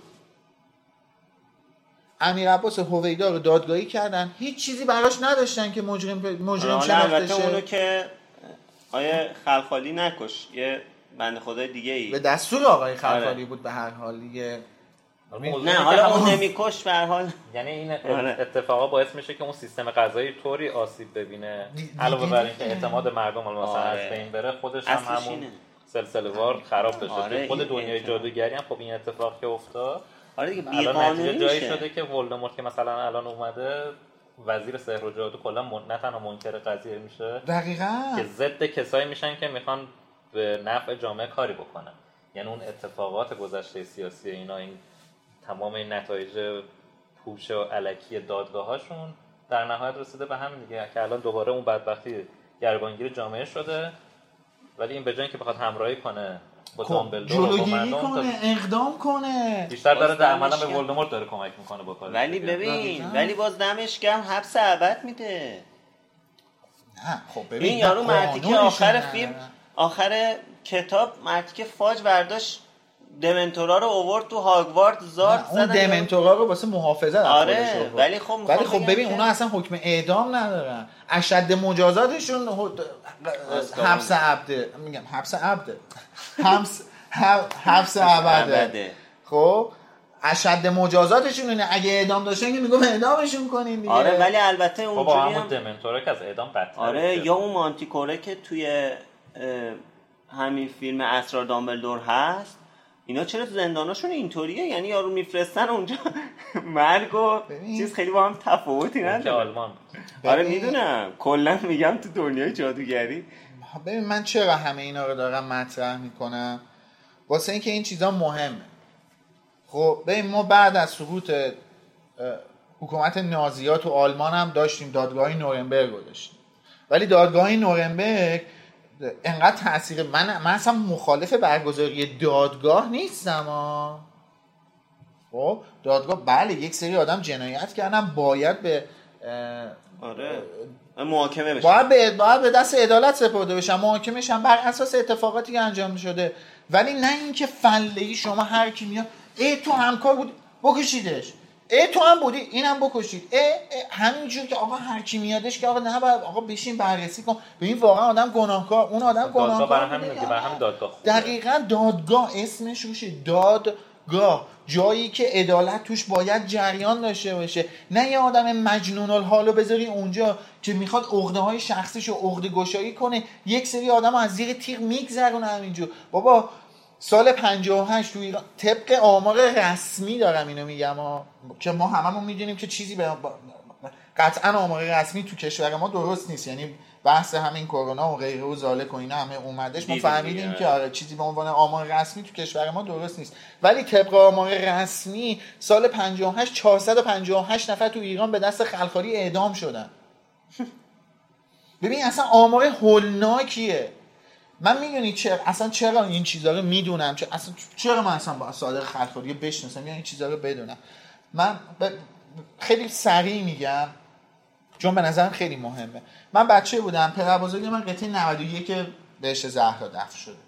Speaker 5: امیر عباس هویدا رو دادگاهی کردن، هیچ چیزی براش نداشتن که مجرم شناخته شه.
Speaker 6: اونو که آیه خلخالی نکش، یه بنده خدای دیگه ای
Speaker 5: به دستور آقای خلخالی بود به هر حال دیگه.
Speaker 6: نه حالا اون نمیکش به هر حال.
Speaker 7: یعنی این اتفاقا باعث میشه که اون سیستم قضایی طوری آسیب ببینه علاوه بر اینکه اعتماد مردم مثلا از بین بره، خودش هم همون سلسله وار خراب بشه. خود دنیای جادوگری هم خب این اتفاق که افتاد الان نتیجه جایی شده که ولدمورت که مثلا الان اومده وزیر سحر و جادو کلا نه تنها منکر قضیه میشه،
Speaker 5: دقیقاً
Speaker 7: که ضد کسایی میشن که میخوان به نفع جامعه کاری بکنن. یعنی اون اتفاقات گذشته سیاسی اینا، این تمام این نتایج پوچ و الکی دادگاهاشون در نهایت رسیده به همین دیگه که الان دوباره اون بدبختی گروگانگیر جامعه شده، ولی این به جای اینکه بخواد همراهی کنه با دامبلدور و با مردم
Speaker 5: اقدام کنه،
Speaker 7: بیشتر داره در عملا به ولدمورت داره کمک میکنه با کارش.
Speaker 6: ولی ببین ولی باز دمش گرم حبس ابد میده.
Speaker 5: نه خب ببین
Speaker 6: این یارو مردی که آخر فیلم آخر کتاب مردی که فاج برداشت دمنتورا رو آورد تو هاگوارد زارد
Speaker 5: زدن. اون دمنتورا رو واسه محافظت از خودش
Speaker 6: آورد. ولی
Speaker 5: خب ببین اونا اصلا حکم اعدام ندارن. اشد مجازاتشون حبس ابده. میگم حبس ابده. حبس ابده. خب اشد مجازاتشون اینه، اگه اعدام داشتن که میگم اعدامشون کنین دیگه.
Speaker 6: آره ولی البته اونجوری
Speaker 7: هم دمنتورا که از اعدام بدتره.
Speaker 6: آره یا اون مانتیکوره که توی همین فیلم اسرار دامبلدور هست، اینا چرا تو زنداناشون اینطوریه؟ یعنی یارو میفرستن اونجا مرگ و چیز خیلی با هم تفاوتی نداره.
Speaker 7: آلمان.
Speaker 6: آره میدونم، کلا میگم تو دنیای جادوگری.
Speaker 5: ببین من چرا همه اینا رو دارم مطرح میکنم؟ واسه اینکه این چیزا مهمه. خب ببین ما بعد از سقوط حکومت نازی‌ها تو آلمان هم داشتیم دادگاه نورنبرگ رو داشتیم، ولی دادگاه نورنبرگ انقدر تاثیر من اصلا مخالف برگزاری دادگاه نیستم خب دادگاه بله یک سری آدم جنایت کردن، باید به
Speaker 6: محاکمه بشن،
Speaker 5: باید به دست عدالت سپرده بشن، محاکمه بشن بر اساس اتفاقاتی که انجام شده، ولی نه اینکه فله‌ای شما هر کی میاد تو همکار بود بکشیدش، تو هم بودی اینم بکشید، همینجور که آقا هر کی میادش که آقا نه آقا بشین بررسی کن. ببین واقعا آدم گناهکار، اون آدم گناهکار
Speaker 7: برای همین دادگاه خوبه.
Speaker 5: دقیقاً دادگاه اسمش روشه، دادگاه، جایی که عدالت توش باید جریان داشته باشه، نه یه آدم مجنون الحالو بذاری اونجا که میخواد عقده‌های شخصیشو عقده گشایی کنه، یک سری آدم از زیر تیغ میگذرونه همینجور. بابا سال 58 تو ایران طبق آمار رسمی دارم اینو میگم که ما هممون میدونیم که چیزی به قطعا آمار رسمی تو کشور ما درست نیست، یعنی بحث همین کرونا و غیره و ذالک و اینا همه اومدش، ما فهمیدیم که آره چیزی به عنوان آمار رسمی تو کشور ما درست نیست، ولی طبق آمار رسمی سال 58 458 نفر تو ایران به دست خلخالی اعدام شدن. ببین اصلا آمار هولناکیه. من میدونی چرا این چیزا رو میدونم، چرا من اصلا با صادق خلخالی بشناسم یا این چیزا رو بدونم. من خیلی سریع میگم چون به نظرم خیلی مهمه. من بچه بودم، پدر بزرگ من قطعه 91 بهشت زهرا دفن شده.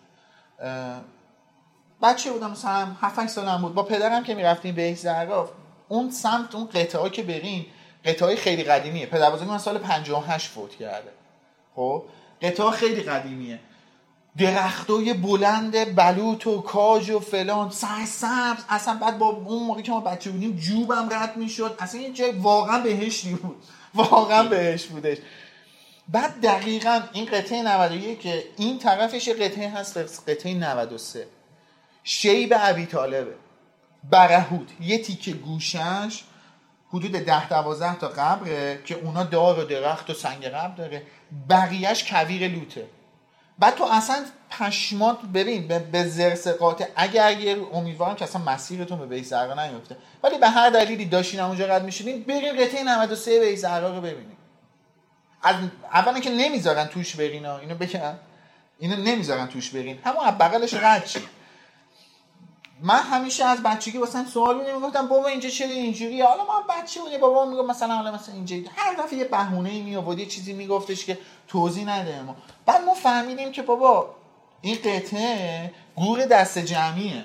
Speaker 5: بچه بودم مثلا 7-8 سالم بود. با پدرم که میرفتیم بهشت زهرا اون سمت اون قطعه‌ها که بریم قطعه‌های خیلی قدیمیه. پدر بزرگ من سال 58 فوت کرده. خب قطعه خیلی قدیمیه، درختای بلند بلوط و کاج و فلان سرسبز. اصلا بعد با اون موقعی که ما بچه بودیم جوبم رد میشد. اصلا یه جای واقعا بهشتی بود، واقعا بهشت بودش. بعد دقیقاً این قطعه 91 که این طرفش یه قطعه هست، قطعه 93 شیب ابی طالبه، برهوت، یه تیکه گوشش حدود 10-12 تا قبره که اونا دار و درخت و سنگ قبر داره، بقیهش کویر لوته. بعد تو اصلا پشمات ببین به زرسقاطه. اگر یه امیدوارم که اصلا مسیرتون به بهشت زهرا نیفته، ولی به هر دلیلی داشتین اونجا رد میشدین برین قطعه 93 بهشت زهرا رو ببینید. اولا که نمیذارن توش برین، اینو بگم، اینو نمیذارن توش برین، همون از بغلش رد شید. من همیشه از بچگی واسم سوال بود، میگفتم بابا اینجا چرا اینجوریه؟ حالا ما بچه بودیم، بابا میگه مثلا اینجا، هر دفعه یه بهونه‌ای می آورد، یه چیزی میگفتش که توضیح نده. ما بعد ما فهمیدیم که بابا این قطعه گور دست جمعیه.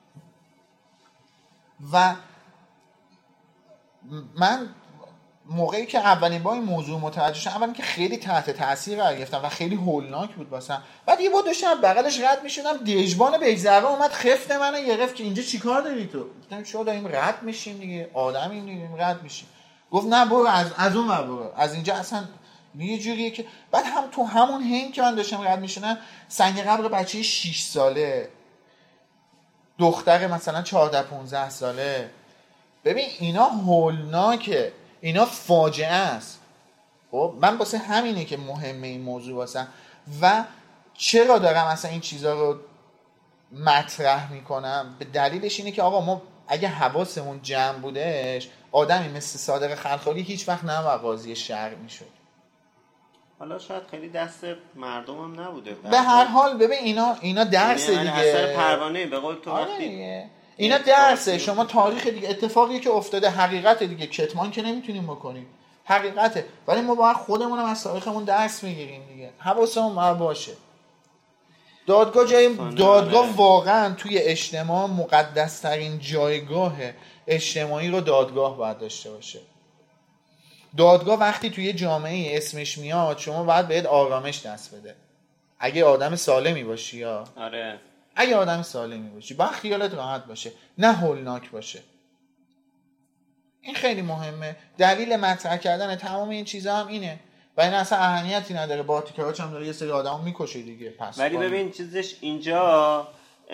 Speaker 5: و من موقعی که اولین بار این موضوع متوجه شدم، اولا که خیلی تحت تاثیر قرار گرفتم و خیلی هولناک بود واسم. بعد یه بار داشتم بغلش رد میشدم، دژبان بهشت زهرا اومد خفت منو گرفت که اینجا چیکار داری تو؟ گفتم چرا داریم رد میشیم دیگه، آدمیم دیگه رد میشیم. گفت نه برو از اون ور برو، از اینجا اصلا یه جوریه که. بعد هم تو همون هنگ که من داشتم رد میشدم سنگ قبر بچه 6 ساله، دختر مثلا 14-15 ساله. ببین اینا هولناکه، اینا فاجعه است. خب من واسه همینه که مهمه این موضوع واسم. و چرا دارم اصلا این چیزا رو مطرح میکنم؟ به دلیلش اینه که آقا ما اگه حواسمون جمع بودش، آدمی مثل صادق خلخالی هیچ وقت نباید قاضی شرع میشد.
Speaker 6: حالا شاید خیلی دست مردم هم نبوده.
Speaker 5: به هر حال ببین اینا درسه دیگه،
Speaker 6: اثر پروانه به قول تو وقتی
Speaker 5: اینا درسه. شما تاریخ دیگه، اتفاقی که افتاده حقیقت دیگه، کتمان که نمیتونیم بکنیم، حقیقته. ولی ما باید خودمونم از تاریخمون درس میگیریم دیگه، حواسمون باشه. دادگاه واقعا توی اجتماع مقدس ترین جایگاه اجتماعی رو دادگاه باید داشته باشه. دادگاه وقتی توی جامعه اسمش میاد شما باید بهت آرامش دست بده. اگه آدم سالمی باشی یا
Speaker 6: آره،
Speaker 5: اگه آدم سالمی باشی باید خیالت راحت باشه، نه هولناک باشه. این خیلی مهمه. دلیل مطرح کردن تمام این چیزا هم اینه. و این اصلا اهمیتی نداره، با تیکراچ هم داره یه سری آدمو میکشه دیگه. پس
Speaker 6: ولی ببین چیزش اینجا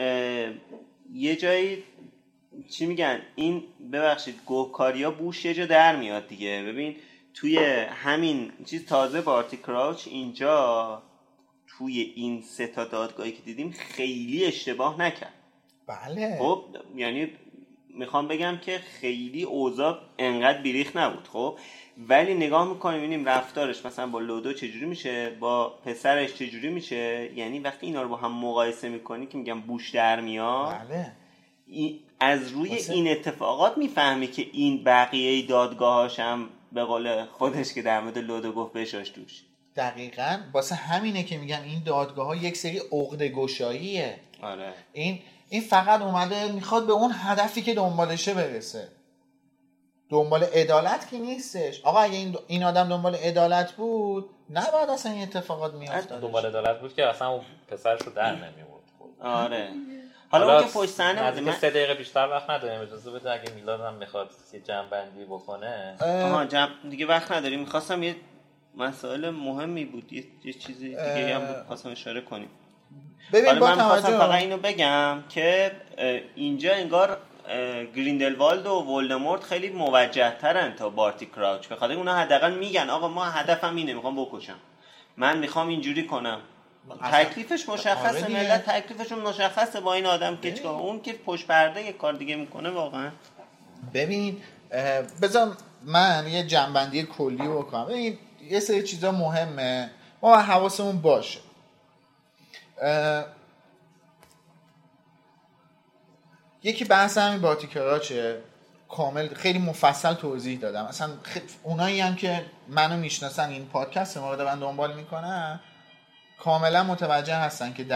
Speaker 6: یه جایی چی میگن، این ببخشید گوهکاریا بوش یه جا در میاد دیگه. ببین توی همین چیز تازه بارتی کراوچ اینجا توی این 3 تا دادگاهی که دیدیم خیلی اشتباه نکرد.
Speaker 5: بله.
Speaker 6: خب یعنی میخوام بگم که خیلی اوضاع انقدر بیریخ نبود. خب ولی نگاه میکنیم ببینیم رفتارش مثلا با لودو چجوری میشه، با پسرش چجوری میشه. یعنی وقتی اینا رو با هم مقایسه میکنی که میگم بوش در میاد.
Speaker 5: بله.
Speaker 6: از روی این اتفاقات میفهمی که این بقیه دادگاهاش هم به قول خودش که در مورد لودو گفت بشاش توش.
Speaker 5: دقیقاً واسه همینه که میگم این دادگاه ها یک سری عقده گشاییه.
Speaker 6: آره.
Speaker 5: این فقط اومده میخواد به اون هدفی که دنبالشه برسه. دنبال عدالت که نیستش. آقا اگه این آدم دنبال عدالت بود نباید اصلا این اتفاقات میافتاد.
Speaker 7: دنبال عدالت بود که اصلا اون پسرش رو در نمیورد.
Speaker 6: آره. حالا اون که پشت صحنه بود.
Speaker 7: من 3 دقیقه بیشتر وقت نداریم، اجازه بده اگه میلاد هم میخواد یه جمع‌بندی بکنه.
Speaker 6: دیگه وقت نداریم. می‌خواستم یه مسائل مهمی بود، یه چیزی دیگه هم بود خواستم اشاره کنیم.
Speaker 5: ببین
Speaker 6: من خواستم فقط اینو بگم که اینجا انگار گریندلوالد و ولدمورت خیلی موجه‌ترن تا بارتی کراوچ. به خاطر اونا حداقل میگن آقا ما هدفم اینه، میخوام بکشم، من میخوام اینجوری کنم. تکلیفش مشخصه. ملت تکلیفشون مشخصه با این آدم که چیکار. اون که پشت پرده یه کار دیگه میکنه واقعا.
Speaker 5: ببین بذار من یه جنبندی کلی بکنم. ببین یه سری چیزا مهمه ما حواسمون باشه. یکی بحث همین باتیکراچه، کامل خیلی مفصل توضیح دادم. اصلا اونایی هم که منو میشناسن، این پادکست ما رو دارن دنبال میکنن، کاملا متوجه هستن که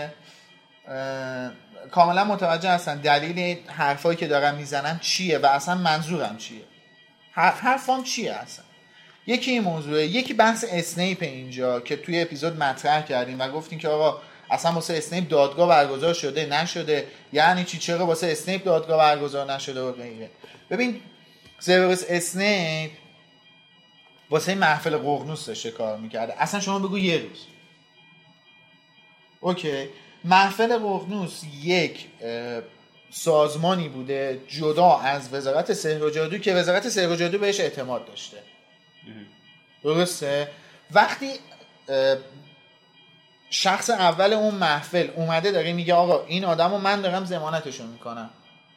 Speaker 5: دلیل حرفایی که دارم میزنم چیه و اصلا منظورم چیه، حرفام چیه اصلا. یکی این موضوعه. یکی بحث اسنیپ اینجا که توی اپیزود مطرح کردیم و گفتیم که آقا اصلا واسه اسنیپ دادگاه برگزار شده نشده، یعنی چی، چرا واسه اسنیپ دادگاه برگزار نشده و غیره. ببین سیوروس اسنیپ واسه محفل ققنوس داشته کار میکرده. اصلا شما بگو یه روز اوکی، محفل ققنوس یک سازمانی بوده جدا از وزارت سحر و جادو که وزارت سحر و جادو بهش اعتماد داشته، درسته؟ وقتی شخص اول اون محفل اومده داره میگه آقا این آدمو من دارم ضمانتشو میکنم،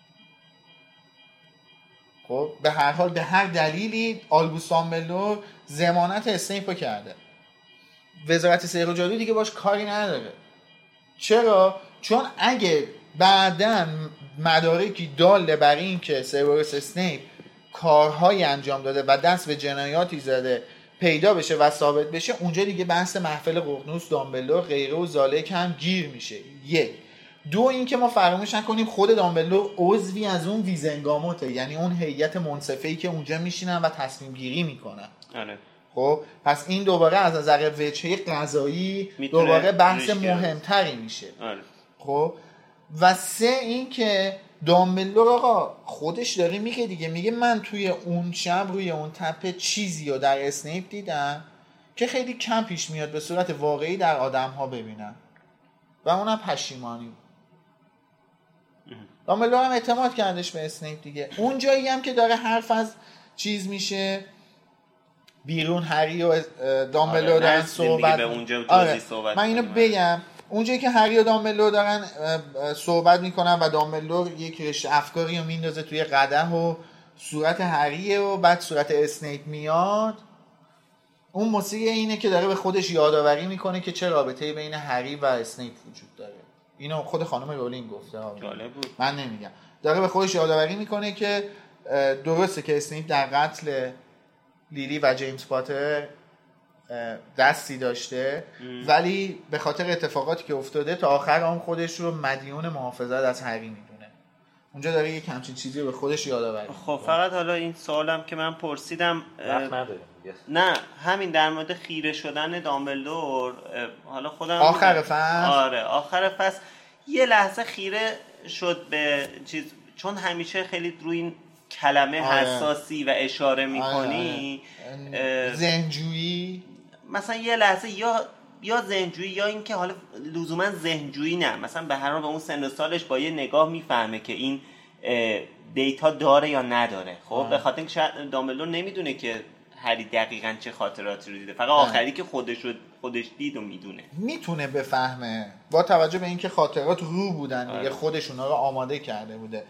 Speaker 5: خب به هر حال به هر دلیلی آلبوس دامبلدور ضمانت اسنیپو کرده، وزارت سحر و جادو دیگه باش کاری نداره. چرا؟ چون اگه بعداً مدارکی داله بر این که سیوروس اسنیپ کارهایی انجام داده و دست به جنایاتی زده پیدا بشه و ثابت بشه، اونجا دیگه بحث محفل ققنوس، دامبلدور، غیره و زالک هم گیر میشه. یک. دو، این که ما فراموش نکنیم خود دامبلدور عضوی از اون ویزنگاموته، یعنی اون هیئت منصفه‌ای که اونجا میشینن و تصمیم گیری میکنن.
Speaker 6: آره.
Speaker 5: خب پس این دوباره از نظر وجهه قضایی دوباره بحث مهمتری میشه.
Speaker 6: آره.
Speaker 5: خب و سه، این که دامبلدور آقا خودش داره میگه دیگه، میگه من توی اون شب روی اون تپه چیزی رو در اسنیپ دیدم که خیلی کم پیش میاد به صورت واقعی در آدم ها ببینن و اونم پشیمانی. دامبلدور هم اعتماد کردش به اسنیپ دیگه. اون جایی هم که داره حرف از چیز میشه بیرون، هری و دامبلدور دارن صحبت.
Speaker 6: آره.
Speaker 5: من اینو بگم، اونجایی که هری و دامبلدور دارن صحبت میکنن و دامبلدور یک رشته افکاری رو میندازه توی قدح و صورت هریه و بعد صورت اسنیپ میاد، اون موسیقی اینه که داره به خودش یادآوری میکنه که چه رابطه‌ای بین هری و اسنیپ وجود داره. اینو خود خانم رولینگ گفته، من نمیگم. داره به خودش یادآوری میکنه که درسته که اسنیپ در قتل لیلی و جیمز پاتر دستی داشته، ولی به خاطر اتفاقاتی که افتاده تا آخر عمر خودش رو مدیون محافظت از هری میدونه. اونجا داره یک همچین چیزی رو به خودش یادآوری.
Speaker 6: خب فقط حالا این سوالم که من پرسیدم نه همین در مورد خیره شدن دامبلدور، حالا خودم
Speaker 5: آخر فصل،
Speaker 6: آره آخر فصل یه لحظه خیره شد به چیز، چون همیشه خیلی روی این کلمه حساسی و اشاره میکنی،
Speaker 5: ذهنجویی
Speaker 6: مثلا یه لحظه یا ذهنجویی یا این که حالا لزوما ذهنجویی نه، مثلا به هر حال به اون سن و سالش با یه نگاه میفهمه که این دیتا داره یا نداره. خب به خاطر اینکه شاید دامبلدور نمیدونه که هری دقیقاً چه خاطراتی رو دیده، فقط آخری که خودش دید و میتونه
Speaker 5: بفهمه با توجه به اینکه خاطرات رو بودن دیگه، خودش اونا رو آماده کرده بوده.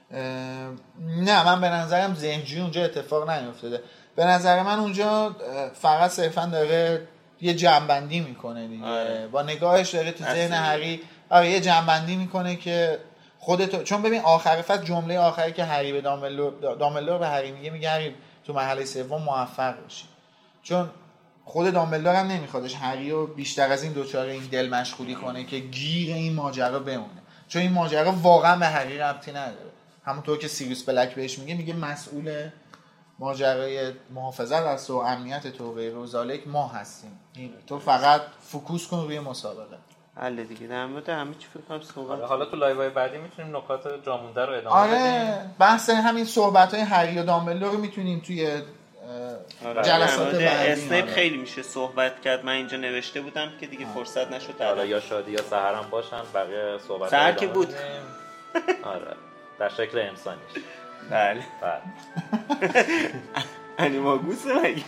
Speaker 5: نه من به نظرم ذهنجویی اونجا اتفاق نیفتاده. به نظر من اونجا فقط صرفا داره یه جمع‌بندی میکنه دیگه، با نگاهش داره تو ذهن هری یه جمع‌بندی میکنه که خودت، چون ببین آخر فصل جمله آخری که هری به دامبلدور به هری میگه هری تو مرحله سوم موفق بشی، چون خود دامبلدور هم نمیخوادش هری رو بیشتر از این دوچاره این دل مشغولی کنه که گیر این ماجرا بمونه، چون این ماجرا واقعا به هری ربطی نداره. همونطور که سیریوس بلک بهش میگه مسئول ماجرای محافظت از تو، امنیت تو، غیر و ذالک ما هستیم، تو فقط فوکوس کن روی مسابقه.
Speaker 6: حل دیگه در مورد همه چی فکر کنم صحبت.
Speaker 7: حالا تو لایوهای بعدی میتونیم نکات جامونده رو ادامه بدیم.
Speaker 5: بحث همین صحبت‌های هری و دامبلدور رو میتونیم توی جلسات بعدی.
Speaker 6: اسنیپ خیلی میشه صحبت کرد، من اینجا نوشته بودم که دیگه فرصت نشد.
Speaker 7: حالا یا شادی یا سحر هم باشن، بقیه صحبت
Speaker 6: سحر که بود.
Speaker 7: آره در شکل انسانیش.
Speaker 6: بله انیماگوسه مگه.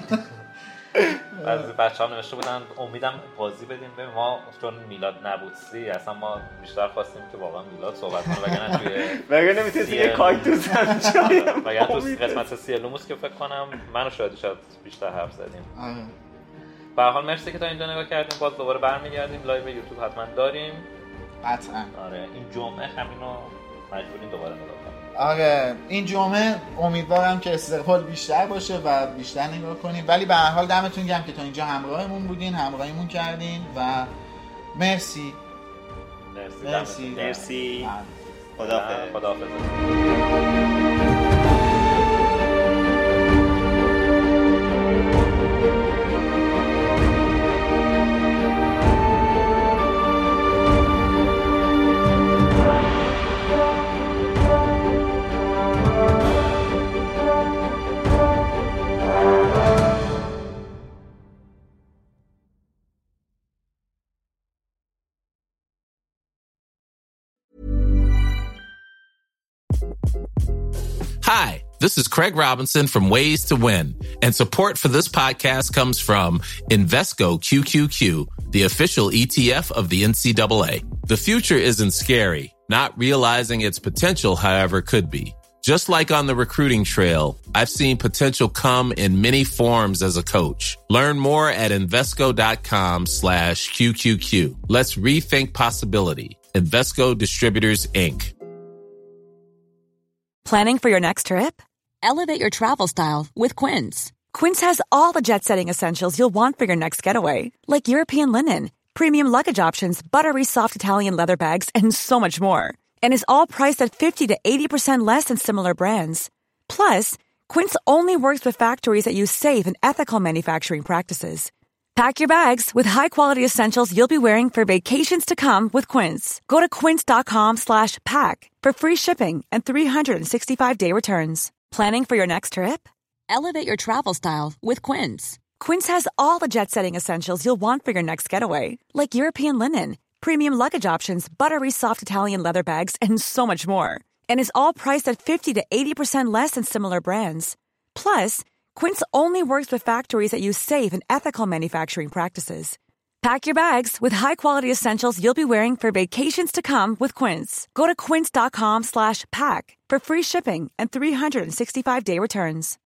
Speaker 7: بعضی بچه‌ها نوشته بودن امیدم بازی بدیم به ما، چون میلاد نبودی اصلا ما بیشتر خواستیم که واقعا میلاد صحبت کنه،
Speaker 6: وگرنه نمیتونست یه کاکتوس هم جایی،
Speaker 7: وگرنه تو قسمت 30 لوموس که فکر کنم من و شادی شاید بیشتر حرف زدیم. به هر حال مرسی که تا اینجا نگاه کردیم. باز دوباره برمیگردیم لایو یوتیوب حتما داریم
Speaker 5: قطعا.
Speaker 7: آره این جمعه همینو مجبوریم دوباره نگاه کنیم.
Speaker 5: آره این جمعه امیدوارم که استقبال بیشتر باشه و بیشتر نگاه کنیم، ولی به هر حال دمتون گرم که تا اینجا همراهمون بودین، همراهیمون کردین و مرسی.
Speaker 7: خداحافظ.
Speaker 8: Hi, this is Craig Robinson from Ways to Win, and support for this podcast comes from Invesco QQQ, the official ETF of the NCAA. The future isn't scary. Not realizing its potential, however, could be. Just like on the recruiting trail, I've seen potential come in many forms as a coach. Learn more at Invesco.com/QQQ. Let's rethink possibility. Invesco Distributors, Inc.
Speaker 9: Planning for your next trip? Elevate your travel style with Quince. Quince has all the jet-setting essentials you'll want for your next getaway, like European linen, premium luggage options, buttery soft Italian leather bags, and so much more. And is all priced at 50 to 80% less than similar brands. Plus, Quince only works with factories that use safe and ethical manufacturing practices. Pack your bags with high-quality essentials you'll be wearing for vacations to come with Quince. Go to quince.com/pack for free shipping and 365-day returns. Planning for your next trip? Elevate your travel style with Quince. Quince has all the jet-setting essentials you'll want for your next getaway, like European linen, premium luggage options, buttery soft Italian leather bags, and so much more. And is all priced at 50 to 80% less than similar brands. Plus, Quince only works with factories that use safe and ethical manufacturing practices. Pack your bags with high-quality essentials you'll be wearing for vacations to come with Quince. Go to quince.com/pack for free shipping and 365-day returns.